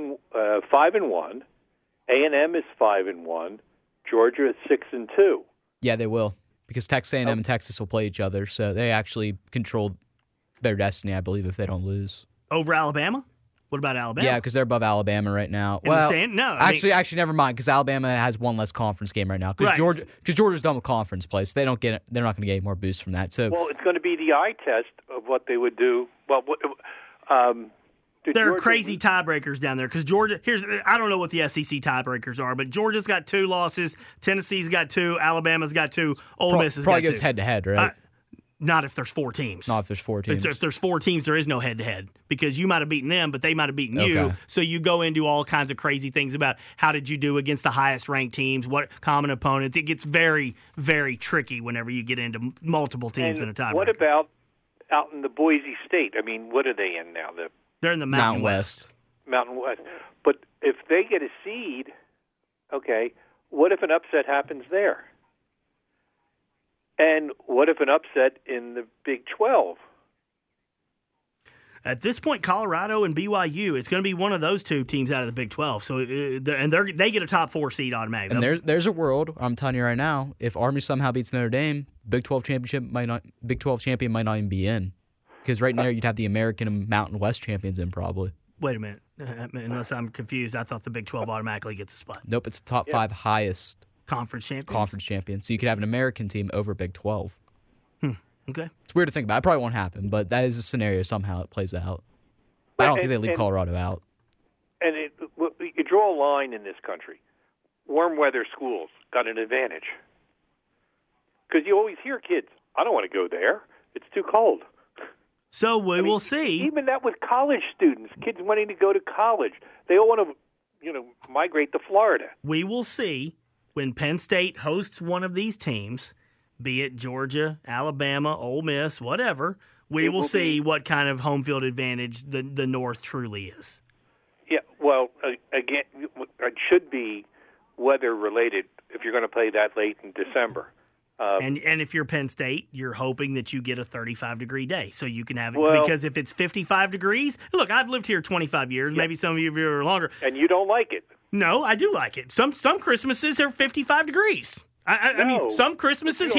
5-1. A&M is 5-1. Georgia is 6-2. Yeah, they will, because Texas A&M and Texas will play each other, so they actually control their destiny, I believe, if they don't lose. Over Alabama? What about Alabama? Yeah, because they're above Alabama right now. No, actually, never mind, because Alabama has one less conference game right now. Because Georgia's done with conference play, so they're not going to get any more boost from that. So, well, it's going to be the eye test of what they would do. Well, there are crazy tiebreakers down there because Georgia. I don't know what the SEC tiebreakers are, but Georgia's got 2 losses, Tennessee's got 2, Alabama's got 2, Ole Miss has got 2. Probably goes head to head, right? Not if there's 4 teams. Not if there's 4 teams. If there's 4 teams, there is no head to head because you might have beaten them, but they might have beaten you. So you go into all kinds of crazy things about how did you do against the highest ranked teams, what common opponents. It gets very, very tricky whenever you get into multiple teams in a tiebreaker. What about out in the Boise State? I mean, what are they in now? They're in the Mountain West. Mountain West. But if they get a seed, okay, what if an upset happens there? And what if an upset in the Big 12? At this point, Colorado and BYU, it's going to be one of those 2 teams out of the Big 12. So, they get a top 4 seed automatically. And there's a world, I'm telling you right now, if Army somehow beats Notre Dame, Big 12 champion might not even be in. Because right now you'd have the American and Mountain West champions in probably. Wait a minute. Unless I'm confused, I thought the Big 12 automatically gets a spot. Nope, it's the top 5 highest conference champions. So you could have an American team over Big 12. Okay. It's weird to think about. It probably won't happen, but that is a scenario somehow it plays out. I don't think they leave Colorado out. And you draw a line in this country. Warm weather schools got an advantage. Because you always hear kids, I don't want to go there. It's too cold. So we will see. Even that with college students, kids wanting to go to college. They all want to, migrate to Florida. We will see when Penn State hosts one of these teams, be it Georgia, Alabama, Ole Miss, whatever, we will see what kind of home field advantage the North truly is. Yeah, well, again, it should be weather-related if you're going to play that late in December. And if you're Penn State, you're hoping that you get a 35-degree day so you can have it. Because if it's 55 degrees, look, I've lived here 25 years. Maybe some of you are longer. And you don't like it. No, I do like it. Some Christmases are 55 degrees. I mean, some Christmases you don't here. like the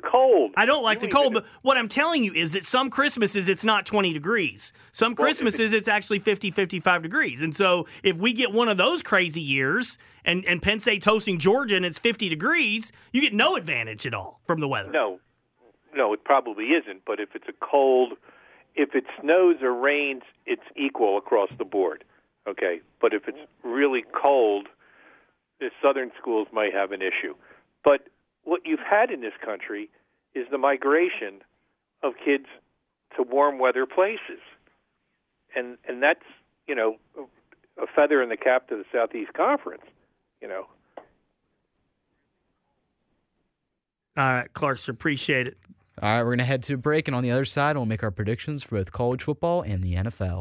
cold. I don't like the cold, but what I'm telling you is that some Christmases it's not 20 degrees. Some Christmases it's actually 50, 55 degrees. And so if we get one of those crazy years and Penn State's hosting Georgia and it's 50 degrees, you get no advantage at all from the weather. No, it probably isn't. But if it's a cold, if it snows or rains, it's equal across the board. Okay, but if it's really cold, the southern schools might have an issue. But what you've had in this country is the migration of kids to warm weather places. And that's, a feather in the cap to the Southeast Conference, All right, Clarkson, appreciate it. All right, we're going to head to a break, and on the other side, we'll make our predictions for both college football and the NFL.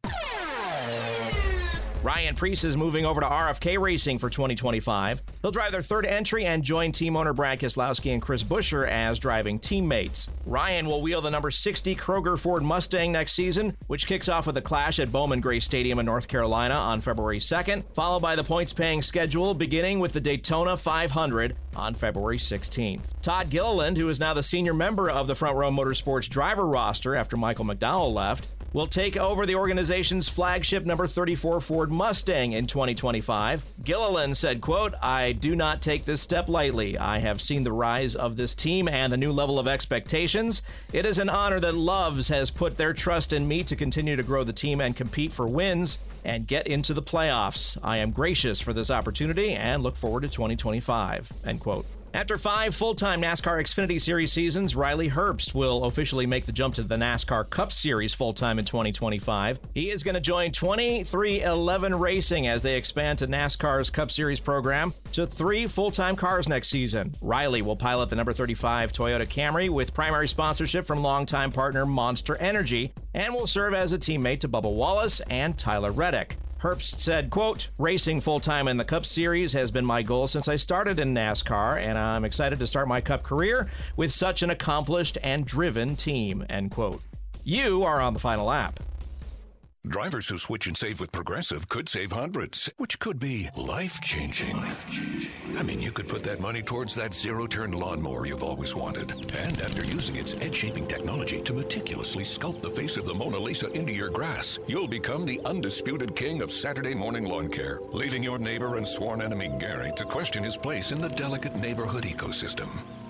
Ryan Preece is moving over to RFK Racing for 2025. He'll drive their third entry and join team owner Brad Keselowski and Chris Buescher as driving teammates. Ryan will wheel the number 60 Kroger Ford Mustang next season, which kicks off with a clash at Bowman Gray Stadium in North Carolina on February 2nd, followed by the points-paying schedule beginning with the Daytona 500 on February 16th. Todd Gilliland, who is now the senior member of the Front Row Motorsports driver roster after Michael McDowell left, will take over the organization's flagship number 34 Ford Mustang in 2025. Gilliland said, quote, "I do not take this step lightly. I have seen the rise of this team and the new level of expectations. It is an honor that Loves has put their trust in me to continue to grow the team and compete for wins and get into the playoffs. I am gracious for this opportunity and look forward to 2025, end quote. After 5 full-time NASCAR Xfinity Series seasons, Riley Herbst will officially make the jump to the NASCAR Cup Series full-time in 2025. He is going to join 2311 Racing as they expand to NASCAR's Cup Series program to 3 full-time cars next season. Riley will pilot the number 35 Toyota Camry with primary sponsorship from longtime partner Monster Energy and will serve as a teammate to Bubba Wallace and Tyler Reddick. Herbst said, quote, "Racing full-time in the Cup Series has been my goal since I started in NASCAR, and I'm excited to start my Cup career with such an accomplished and driven team," end quote. You are on the final lap. Drivers who switch and save with Progressive could save hundreds, which could be life-changing. I mean, you could put that money towards that zero-turn lawnmower you've always wanted. And after using its edge-shaping technology to meticulously sculpt the face of the Mona Lisa into your grass, you'll become the undisputed king of Saturday morning lawn care, leaving your neighbor and sworn enemy Gary to question his place in the delicate neighborhood ecosystem.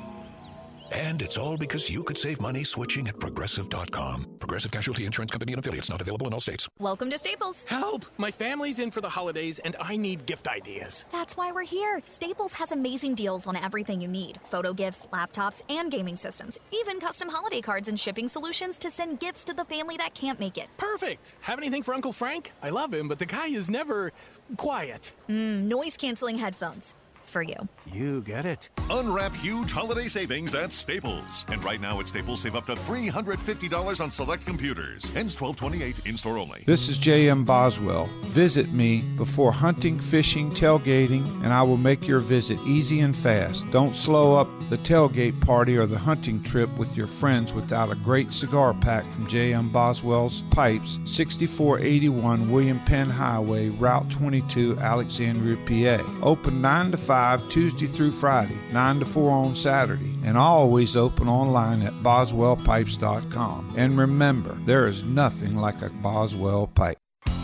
And it's all because you could save money switching at Progressive.com. Progressive Casualty Insurance Company and affiliates, not available in all states. Welcome to Staples. Help! My family's in for the holidays and I need gift ideas. That's why we're here. Staples has amazing deals on everything you need. Photo gifts, laptops, and gaming systems. Even custom holiday cards and shipping solutions to send gifts to the family that can't make it. Perfect! Have anything for Uncle Frank? I love him, but the guy is never quiet. Noise-canceling headphones. For you. You get it. Unwrap huge holiday savings at Staples. And right now at Staples, save up to $350 on select computers. Ends 12/28, in-store only. This is J.M. Boswell. Visit me before hunting, fishing, tailgating, and I will make your visit easy and fast. Don't slow up the tailgate party or the hunting trip with your friends without a great cigar pack from J.M. Boswell's Pipes, 6481 William Penn Highway, Route 22, Alexandria, PA. Open 9 to 5 Tuesday through Friday, 9 to 4 on Saturday, and always open online at boswellpipes.com. And remember, there is nothing like a Boswell pipe.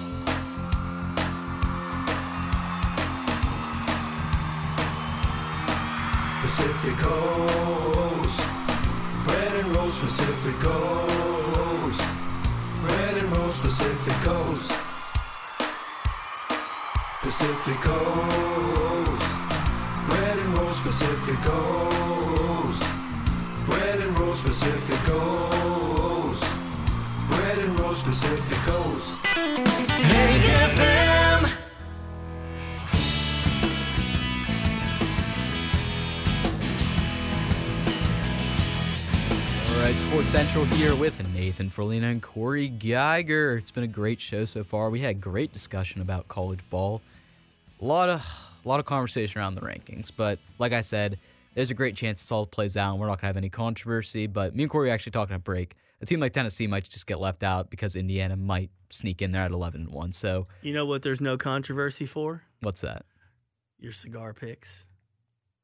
Pacificos, bread and rolls Pacificos, bread and rolls Pacificos, Pacificos, bread and rolls Pacificos, bread and rolls Pacificos, bread and rolls Pacificos. Hank FM. All right, Sports Central here with Nathan Ferlina and Corey Geiger. It's been a great show so far. We had great discussion about college ball. A lot of conversation around the rankings, but like I said, there's a great chance this all plays out and we're not going to have any controversy, but me and Corey are actually talking at break. A team like Tennessee might just get left out because Indiana might sneak in there at 11-1. So, you know what there's no controversy for? What's that? Your cigar picks.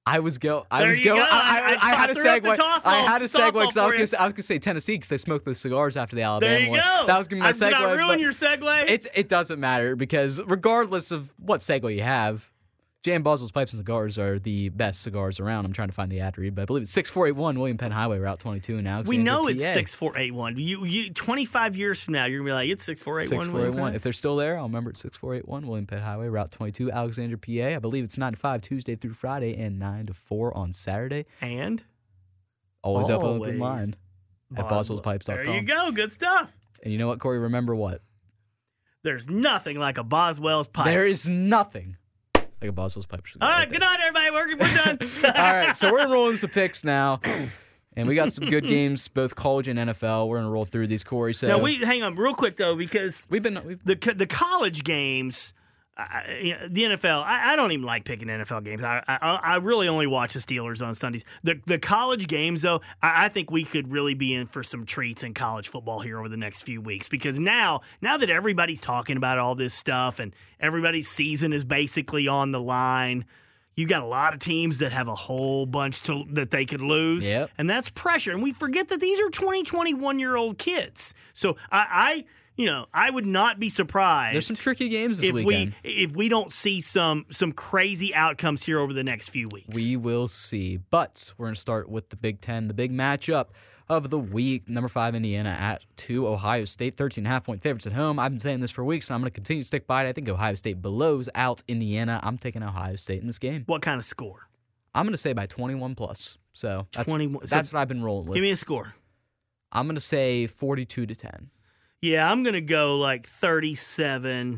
I was going. There you go. I had a threw up the segue. I had a segue softball because I was for going to say Tennessee because they smoked those cigars after the Alabama There you one. go. That was going to be my segue. Did I ruin but your segue? It doesn't matter because regardless of what segue you have, J.M. Boswell's Pipes and Cigars are the best cigars around. I'm trying to find the ad read, but I believe it's 6481 William Penn Highway, Route 22 in Alexandria, We know it's PA. 6481. You 25 years from now, you're going to be like, it's 6481. 6481. If they're still there, I'll remember it's 6481 William Penn Highway, Route 22, Alexandria, PA. I believe it's 9 to 5 Tuesday through Friday and 9 to 4 on Saturday. And? Always open line at boswellspipes.com. There you go. Good stuff. And you know what, Corey? Remember what? There's nothing like a Boswell's pipe. There is nothing like a Boswell's pipe. All right, good night, everybody. We're done. All right, so we're going to roll into some picks now. And we got some good games, both college and NFL. We're going to roll through these, Corey. So now, hang on real quick, though, because the college games, the NFL, I don't even like picking NFL games. I really only watch the Steelers on Sundays. The college games, though, I think we could really be in for some treats in college football here over the next few weeks because now that everybody's talking about all this stuff and everybody's season is basically on the line, you got a lot of teams that have a whole bunch that they could lose, and that's pressure. And we forget that these are 20, 21-year-old kids. So I would not be surprised. There's some tricky games this weekend. If we don't see some crazy outcomes here over the next few weeks. We will see. But we're going to start with the Big Ten, the big matchup of the week. Number 5, Indiana at 2, Ohio State, 13.5-point favorites at home. I've been saying this for weeks, and I'm going to continue to stick by it. I think Ohio State blows out Indiana. I'm taking Ohio State in this game. What kind of score? I'm going to say by 21 plus. So that's 21. That's what I've been rolling with. Give me a score. I'm going to say 42-10. Yeah, I'm going to go like 37-16.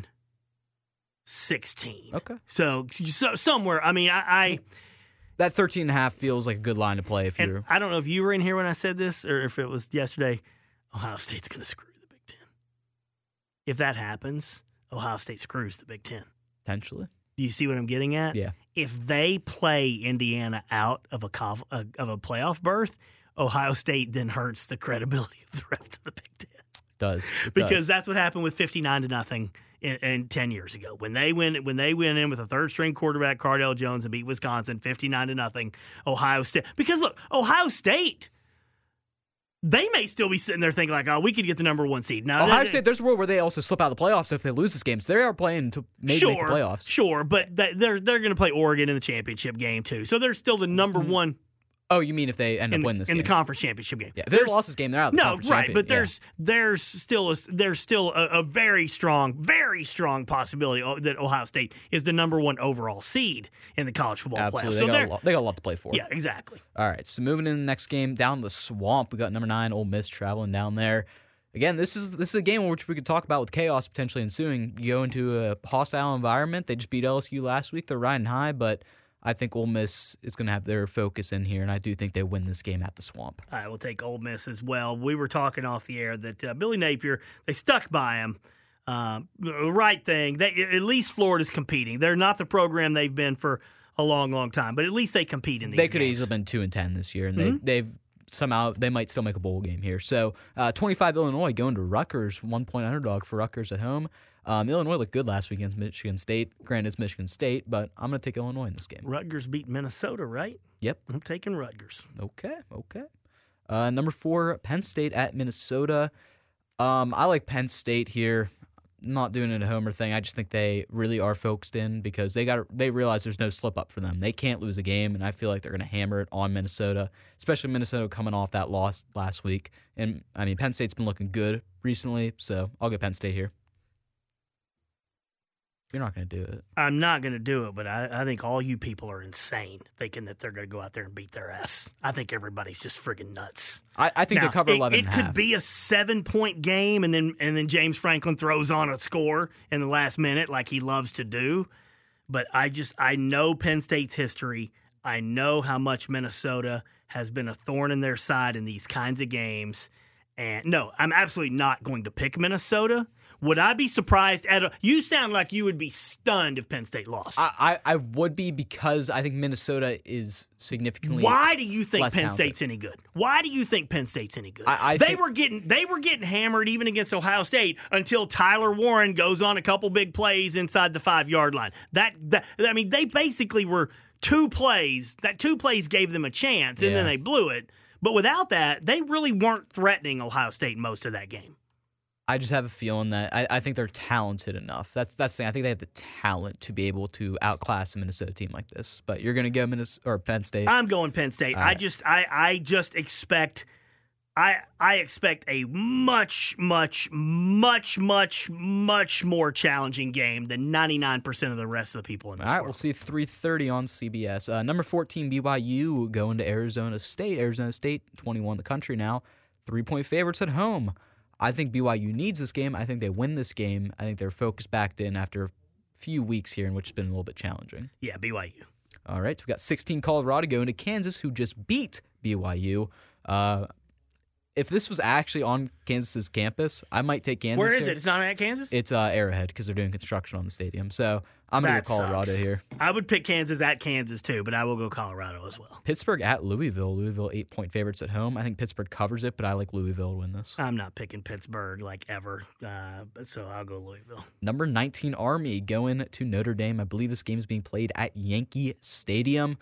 Okay. So somewhere, I mean, I that 13.5 feels like a good line to play if you're. I don't know if you were in here when I said this or if it was yesterday. Ohio State's going to screw the Big Ten. If that happens, Ohio State screws the Big Ten. Potentially. Do you see what I'm getting at? Yeah. If they play Indiana out of a playoff berth, Ohio State then hurts the credibility of the rest of the Big Ten. Because that's what happened with 59-0 in 10 years ago when they went in with a third string quarterback Cardale Jones and beat Wisconsin 59-0. Ohio State, because look, Ohio State, they may still be sitting there thinking like, oh, we could get the number 1 seed. Now Ohio State, there's a world where they also slip out of the playoffs if they lose this game. So they are playing to maybe make the playoffs. Sure, but they're going to play Oregon in the championship game too. So they're still the number 1. Oh, you mean if they end up winning this game? In the conference championship game. Yeah, if they lost this game, they're out of the conference but championship. there's still a very strong possibility that Ohio State is the number 1 overall seed in the college football playoffs. So they got a lot to play for. Yeah, exactly. All right, so moving in the next game, down the Swamp, we got number 9, Ole Miss traveling down there. Again, this is a game which we could talk about with chaos potentially ensuing. You go into a hostile environment. They just beat LSU last week. They're riding high, but I think Ole Miss is going to have their focus in here, and I do think they win this game at the Swamp. I will take Ole Miss as well. We were talking off the air that Billy Napier, they stuck by him. The right thing. At least Florida's competing. They're not the program they've been for a long, long time, but at least they compete in these games. They could have easily been 2-10 this year, and they've somehow they might still make a bowl game here. So 25 Illinois going to Rutgers, 1-point underdog for Rutgers at home. Illinois looked good last week against Michigan State. Granted, it's Michigan State, but I'm going to take Illinois in this game. Rutgers beat Minnesota, right? Yep. I'm taking Rutgers. Okay. Number 4, Penn State at Minnesota. I like Penn State here. Not doing it a homer thing. I just think they really are focused in because they realize there's no slip up for them. They can't lose a game, and I feel like they're going to hammer it on Minnesota, especially Minnesota coming off that loss last week. And I mean, Penn State's been looking good recently, so I'll get Penn State here. You're not going to do it. I'm not going to do it, but I think all you people are insane thinking that they're going to go out there and beat their ass. I think everybody's just friggin' nuts. I think they cover 11 It could be a 7-point game, and then James Franklin throws on a score in the last minute like he loves to do. But I know Penn State's history. I know how much Minnesota has been a thorn in their side in these kinds of games. And no, I'm absolutely not going to pick Minnesota. Would I be surprised you sound like you would be stunned if Penn State lost. I would be because I think Minnesota is significantly Why do you think Penn Penn State's any good? Why do you think Penn State's any good? They were getting hammered even against Ohio State until Tyler Warren goes on a couple big plays inside the 5-yard line. They basically were two plays gave them a chance, and then they blew it. But without that, they really weren't threatening Ohio State most of that game. I just have a feeling that I think they're talented enough. That's the thing. I think they have the talent to be able to outclass a Minnesota team like this. But you're going to go Penn State. I'm going Penn State. All right. I just expect I expect a much more challenging game than 99% of the rest of the people in this All right, world. we'll see 3:30 on CBS. Number 14 BYU going to Arizona State. Arizona State 21 in the country now. 3-point favorites at home. I think BYU needs this game. I think they win this game. I think they're focused back in after a few weeks here in which has been a little bit challenging. Yeah, BYU. All right, so we got 16 Colorado going to Kansas, who just beat BYU. If this was actually on Kansas's campus, I might take Kansas. Where is here. it? It's not at Kansas? It's Arrowhead because they're doing construction on the stadium. So I'm going to go Colorado here. I would pick Kansas at Kansas too, but I will go Colorado as well. Pittsburgh at Louisville. Louisville 8-point favorites at home. I think Pittsburgh covers it, but I like Louisville to win this. I'm not picking Pittsburgh like ever, so I'll go Louisville. Number 19 Army going to Notre Dame. I believe this game is being played at Yankee Stadium.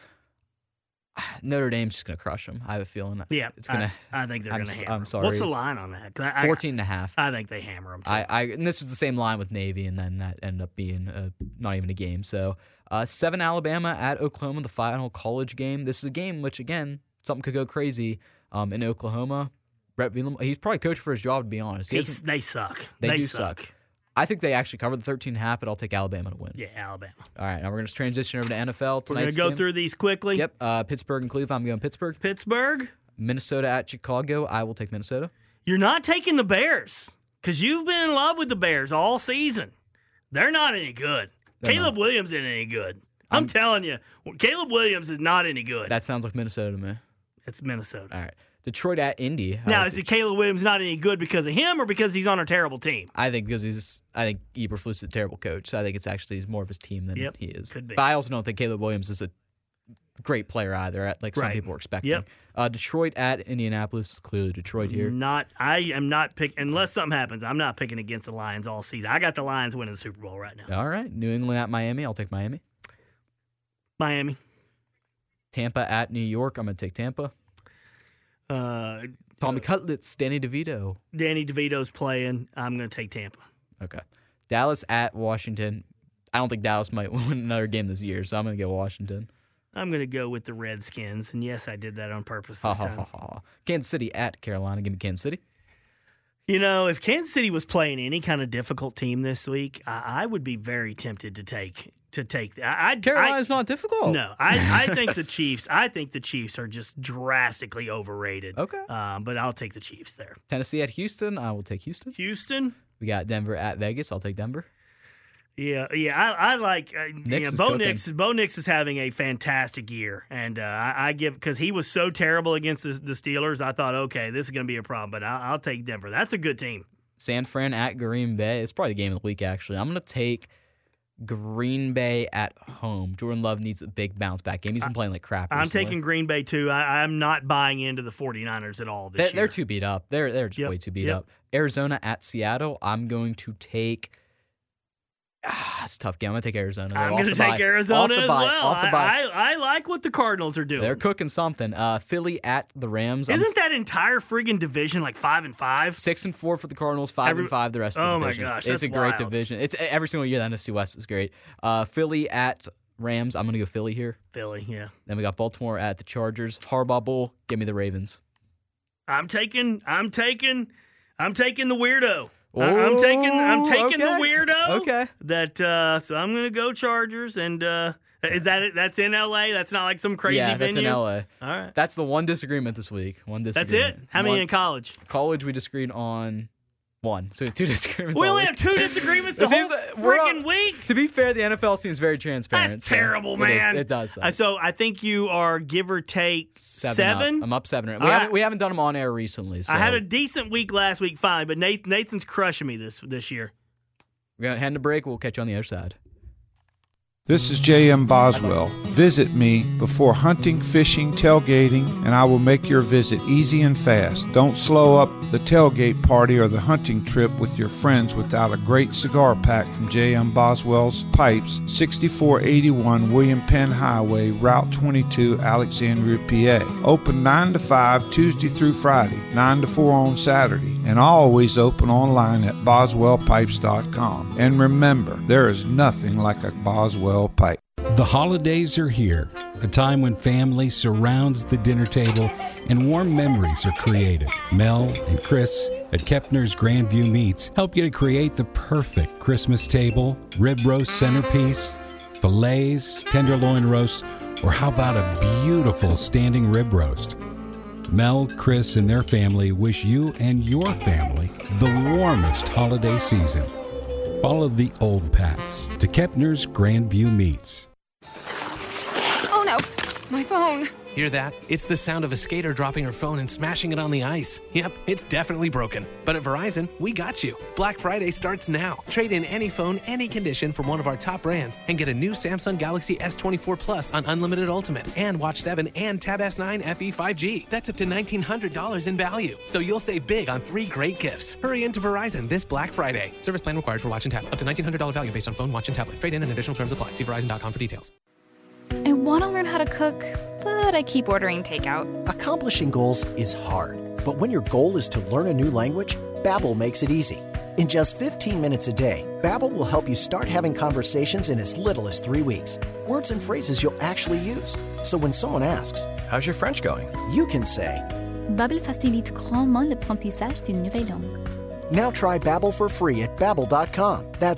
Notre Dame's just going to crush them. I have a feeling. Yeah, it's gonna. I think they're going to hammer them. I'm sorry. What's the line on that? 14.5. I think they hammer them too. And this was the same line with Navy, and then that ended up being not even a game. So 7 Alabama at Oklahoma, the final college game. This is a game which, again, something could go crazy in Oklahoma. Brett Bielema, he's probably coaching for his job, to be honest. They suck. They do suck. I think they actually covered the 13.5, but I'll take Alabama to win. Yeah, Alabama. All right, now we're going to transition over to NFL. We're going to go through these quickly. Yep, Pittsburgh and Cleveland. I'm going Pittsburgh. Pittsburgh. Minnesota at Chicago. I will take Minnesota. You're not taking the Bears because you've been in love with the Bears all season. They're not any good. Caleb Williams isn't any good. I'm telling you, Caleb Williams is not any good. That sounds like Minnesota to me. It's Minnesota. All right. Detroit at Indy. Now, is it Caleb Williams not any good because of him or because he's on a terrible team? I think because I think Eberflus is a terrible coach, so I think it's actually more of his team than he is. Could be. But I also don't think Caleb Williams is a great player either, like some people were expecting. Detroit at Indianapolis. Clearly Detroit here. I am not picking, unless something happens, I'm not picking against the Lions all season. I got the Lions winning the Super Bowl right now. All right. New England at Miami. I'll take Miami. Miami. Tampa at New York. I'm going to take Tampa. Tommy Cutlets, Danny DeVito. Danny DeVito's playing. I'm going to take Tampa. Okay. Dallas at Washington. I don't think Dallas might win another game this year, so I'm going to go Washington. I'm going to go with the Redskins, and yes, I did that on purpose this time. Kansas City at Carolina. Give me Kansas City. You know, if Kansas City was playing any kind of difficult team this week, I would be very tempted to take. Carolina's not difficult. No, I think the Chiefs. I think the Chiefs are just drastically overrated. Okay, but I'll take the Chiefs there. Tennessee at Houston. I will take Houston. Houston. We got Denver at Vegas. I'll take Denver. Yeah. I like. Bo Nix is having a fantastic year, and I give because he was so terrible against the Steelers. I thought, okay, this is going to be a problem, but I'll take Denver. That's a good team. San Fran at Green Bay. It's probably the game of the week. Actually, I'm going to take Green Bay at home. Jordan Love needs a big bounce back game. He's been playing like crap recently. I'm taking Green Bay too. I'm not buying into the 49ers at all this year. They're too beat up. They're just way too beat up. Arizona at Seattle. I'm going to take. It's a tough game. I'm going to take Arizona. I'm going to take Arizona as well. I like what the Cardinals are doing. They're cooking something. Philly at the Rams. Isn't that entire friggin' division like 5-5? 6-4 for the Cardinals, 5-5 the rest of the division. Oh my gosh, it's a great division. It's every single year the NFC West is great. Philly at Rams. I'm going to go Philly here. Philly, yeah. Then we got Baltimore at the Chargers. Harbaugh Bowl. Give me the Ravens. I'm taking the weirdo. I'm taking the weirdo. Okay. So I'm going to go Chargers, and is that it? That's in LA. That's not like some crazy venue. Yeah, that's in LA. All right. That's the one disagreement this week. That's it. How many in college? College we disagreed on one. So we have 2 disagreements. We only have 2 disagreements the whole freaking week. To be fair, the NFL seems very transparent. That's terrible, man. It does. So I think you are give or take 7. I'm up 7. We haven't done them on air recently. So. I had a decent week last week, fine, but Nathan's crushing me this year. We're going to hand the break. We'll catch you on the other side. This is J.M. Boswell. Visit me before hunting, fishing, tailgating, and I will make your visit easy and fast. Don't slow up the tailgate party or the hunting trip with your friends without a great cigar pack from J.M. Boswell's Pipes, 6481 William Penn Highway, Route 22, Alexandria, PA. Open 9 to 5 Tuesday through Friday, 9 to 4 on Saturday, and always open online at boswellpipes.com. And remember, there is nothing like a Boswell pipe. The holidays are here, a time when family surrounds the dinner table and warm memories are created. Mel and Chris at Kepner's Grandview Meats help you to create the perfect Christmas table, rib roast centerpiece, fillets, tenderloin roast, or how about a beautiful standing rib roast? Mel, Chris, and their family wish you and your family the warmest holiday season. Follow the old paths to Kepner's Grandview Meats. Oh no, my phone. Hear that? It's the sound of a skater dropping her phone and smashing it on the ice. Yep, it's definitely broken. But at Verizon, we got you. Black Friday starts now. Trade in any phone, any condition from one of our top brands and get a new Samsung Galaxy S24 Plus on Unlimited Ultimate and Watch 7 and Tab S9 FE 5G. That's up to $1,900 in value. So you'll save big on 3 great gifts. Hurry into Verizon this Black Friday. Service plan required for Watch and Tab. Up to $1,900 value based on phone, watch, and tablet. Trade in and additional terms apply. See Verizon.com for details. I want to learn how to cook, but I keep ordering takeout. Accomplishing goals is hard, but when your goal is to learn a new language, Babbel makes it easy. In just 15 minutes a day, Babbel will help you start having conversations in as little as 3 weeks. Words and phrases you'll actually use. So when someone asks, "How's your French going?" you can say, Babbel facilite grandement l'apprentissage d'une nouvelle langue. Now try Babbel for free at Babbel.com. That's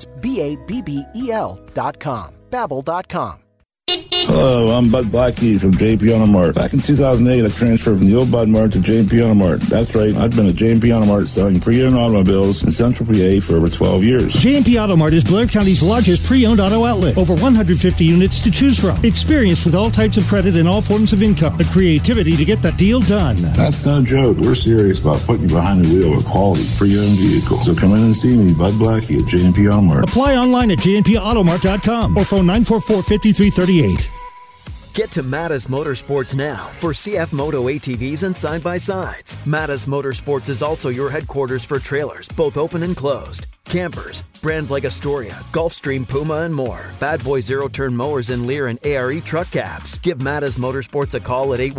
Babbel.com. Babbel.com. Hello, I'm Bud Blackie from J&P Auto Mart. Back in 2008, I transferred from the old Bud Mart to J&P Auto Mart. That's right, I've been at J&P Auto Mart selling pre-owned automobiles in Central PA for over 12 years. J&P Auto Mart is Blair County's largest pre-owned auto outlet. Over 150 units to choose from. Experience with all types of credit and all forms of income. The creativity to get the deal done. That's no joke. We're serious about putting you behind the wheel of a quality pre-owned vehicle. So come in and see me, Bud Blackie at J&P Auto Mart. Apply online at jnpautomart.com or phone 944-5338. Get to Mattis Motorsports now for CF Moto ATVs and side-by-sides. Mattis Motorsports is also your headquarters for trailers, both open and closed, campers, brands like Astoria, Gulfstream, Puma, and more. Bad Boy zero-turn mowers in Lear and ARE truck cabs. Give Mattis Motorsports a call at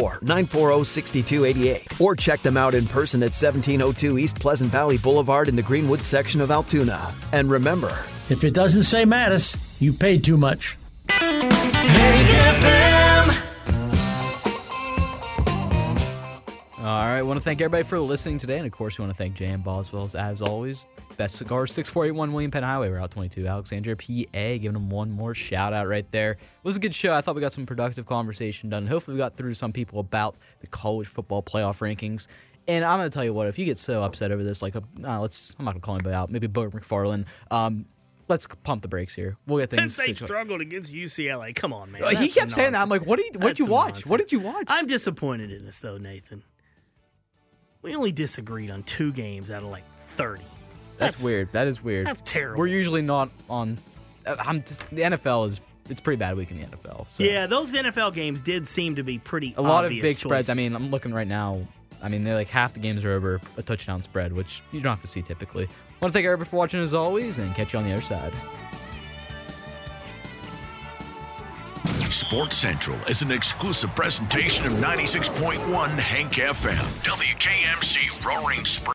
814-940-6288 or check them out in person at 1702 East Pleasant Valley Boulevard in the Greenwood section of Altoona. And remember, if it doesn't say Mattis, you paid too much. All right, I want to thank everybody for listening today, and of course, we want to thank J.M. Boswell's, as always. Best Cigars, 6481 William Penn Highway, Route 22, Alexandria, PA. Giving them one more shout out right there. It was a good show. I thought we got some productive conversation done. Hopefully, we got through to some people about the college football playoff rankings. And I'm going to tell you what, if you get so upset over this, I'm not going to call anybody out. Maybe Bo McFarland. Let's pump the brakes here. We'll get things. Penn State struggled against UCLA. Come on, man. He kept saying that. I'm like, what did you watch? Nonsense. What did you watch? I'm disappointed in us, though, Nathan. We only disagreed on 2 games out of like 30. That's weird. That is weird. That's terrible. We're usually not on. The NFL it's a pretty bad week in the NFL. So. Yeah, those NFL games did seem to be pretty. A lot of big choices. spreads. I mean, I'm looking right now. I mean, they're like half the games are over a touchdown spread, which you're not going to see typically. I want to thank everybody for watching as always, and catch you on the other side. Sports Central is an exclusive presentation of 96.1 Hank FM. WKMC Roaring Spring.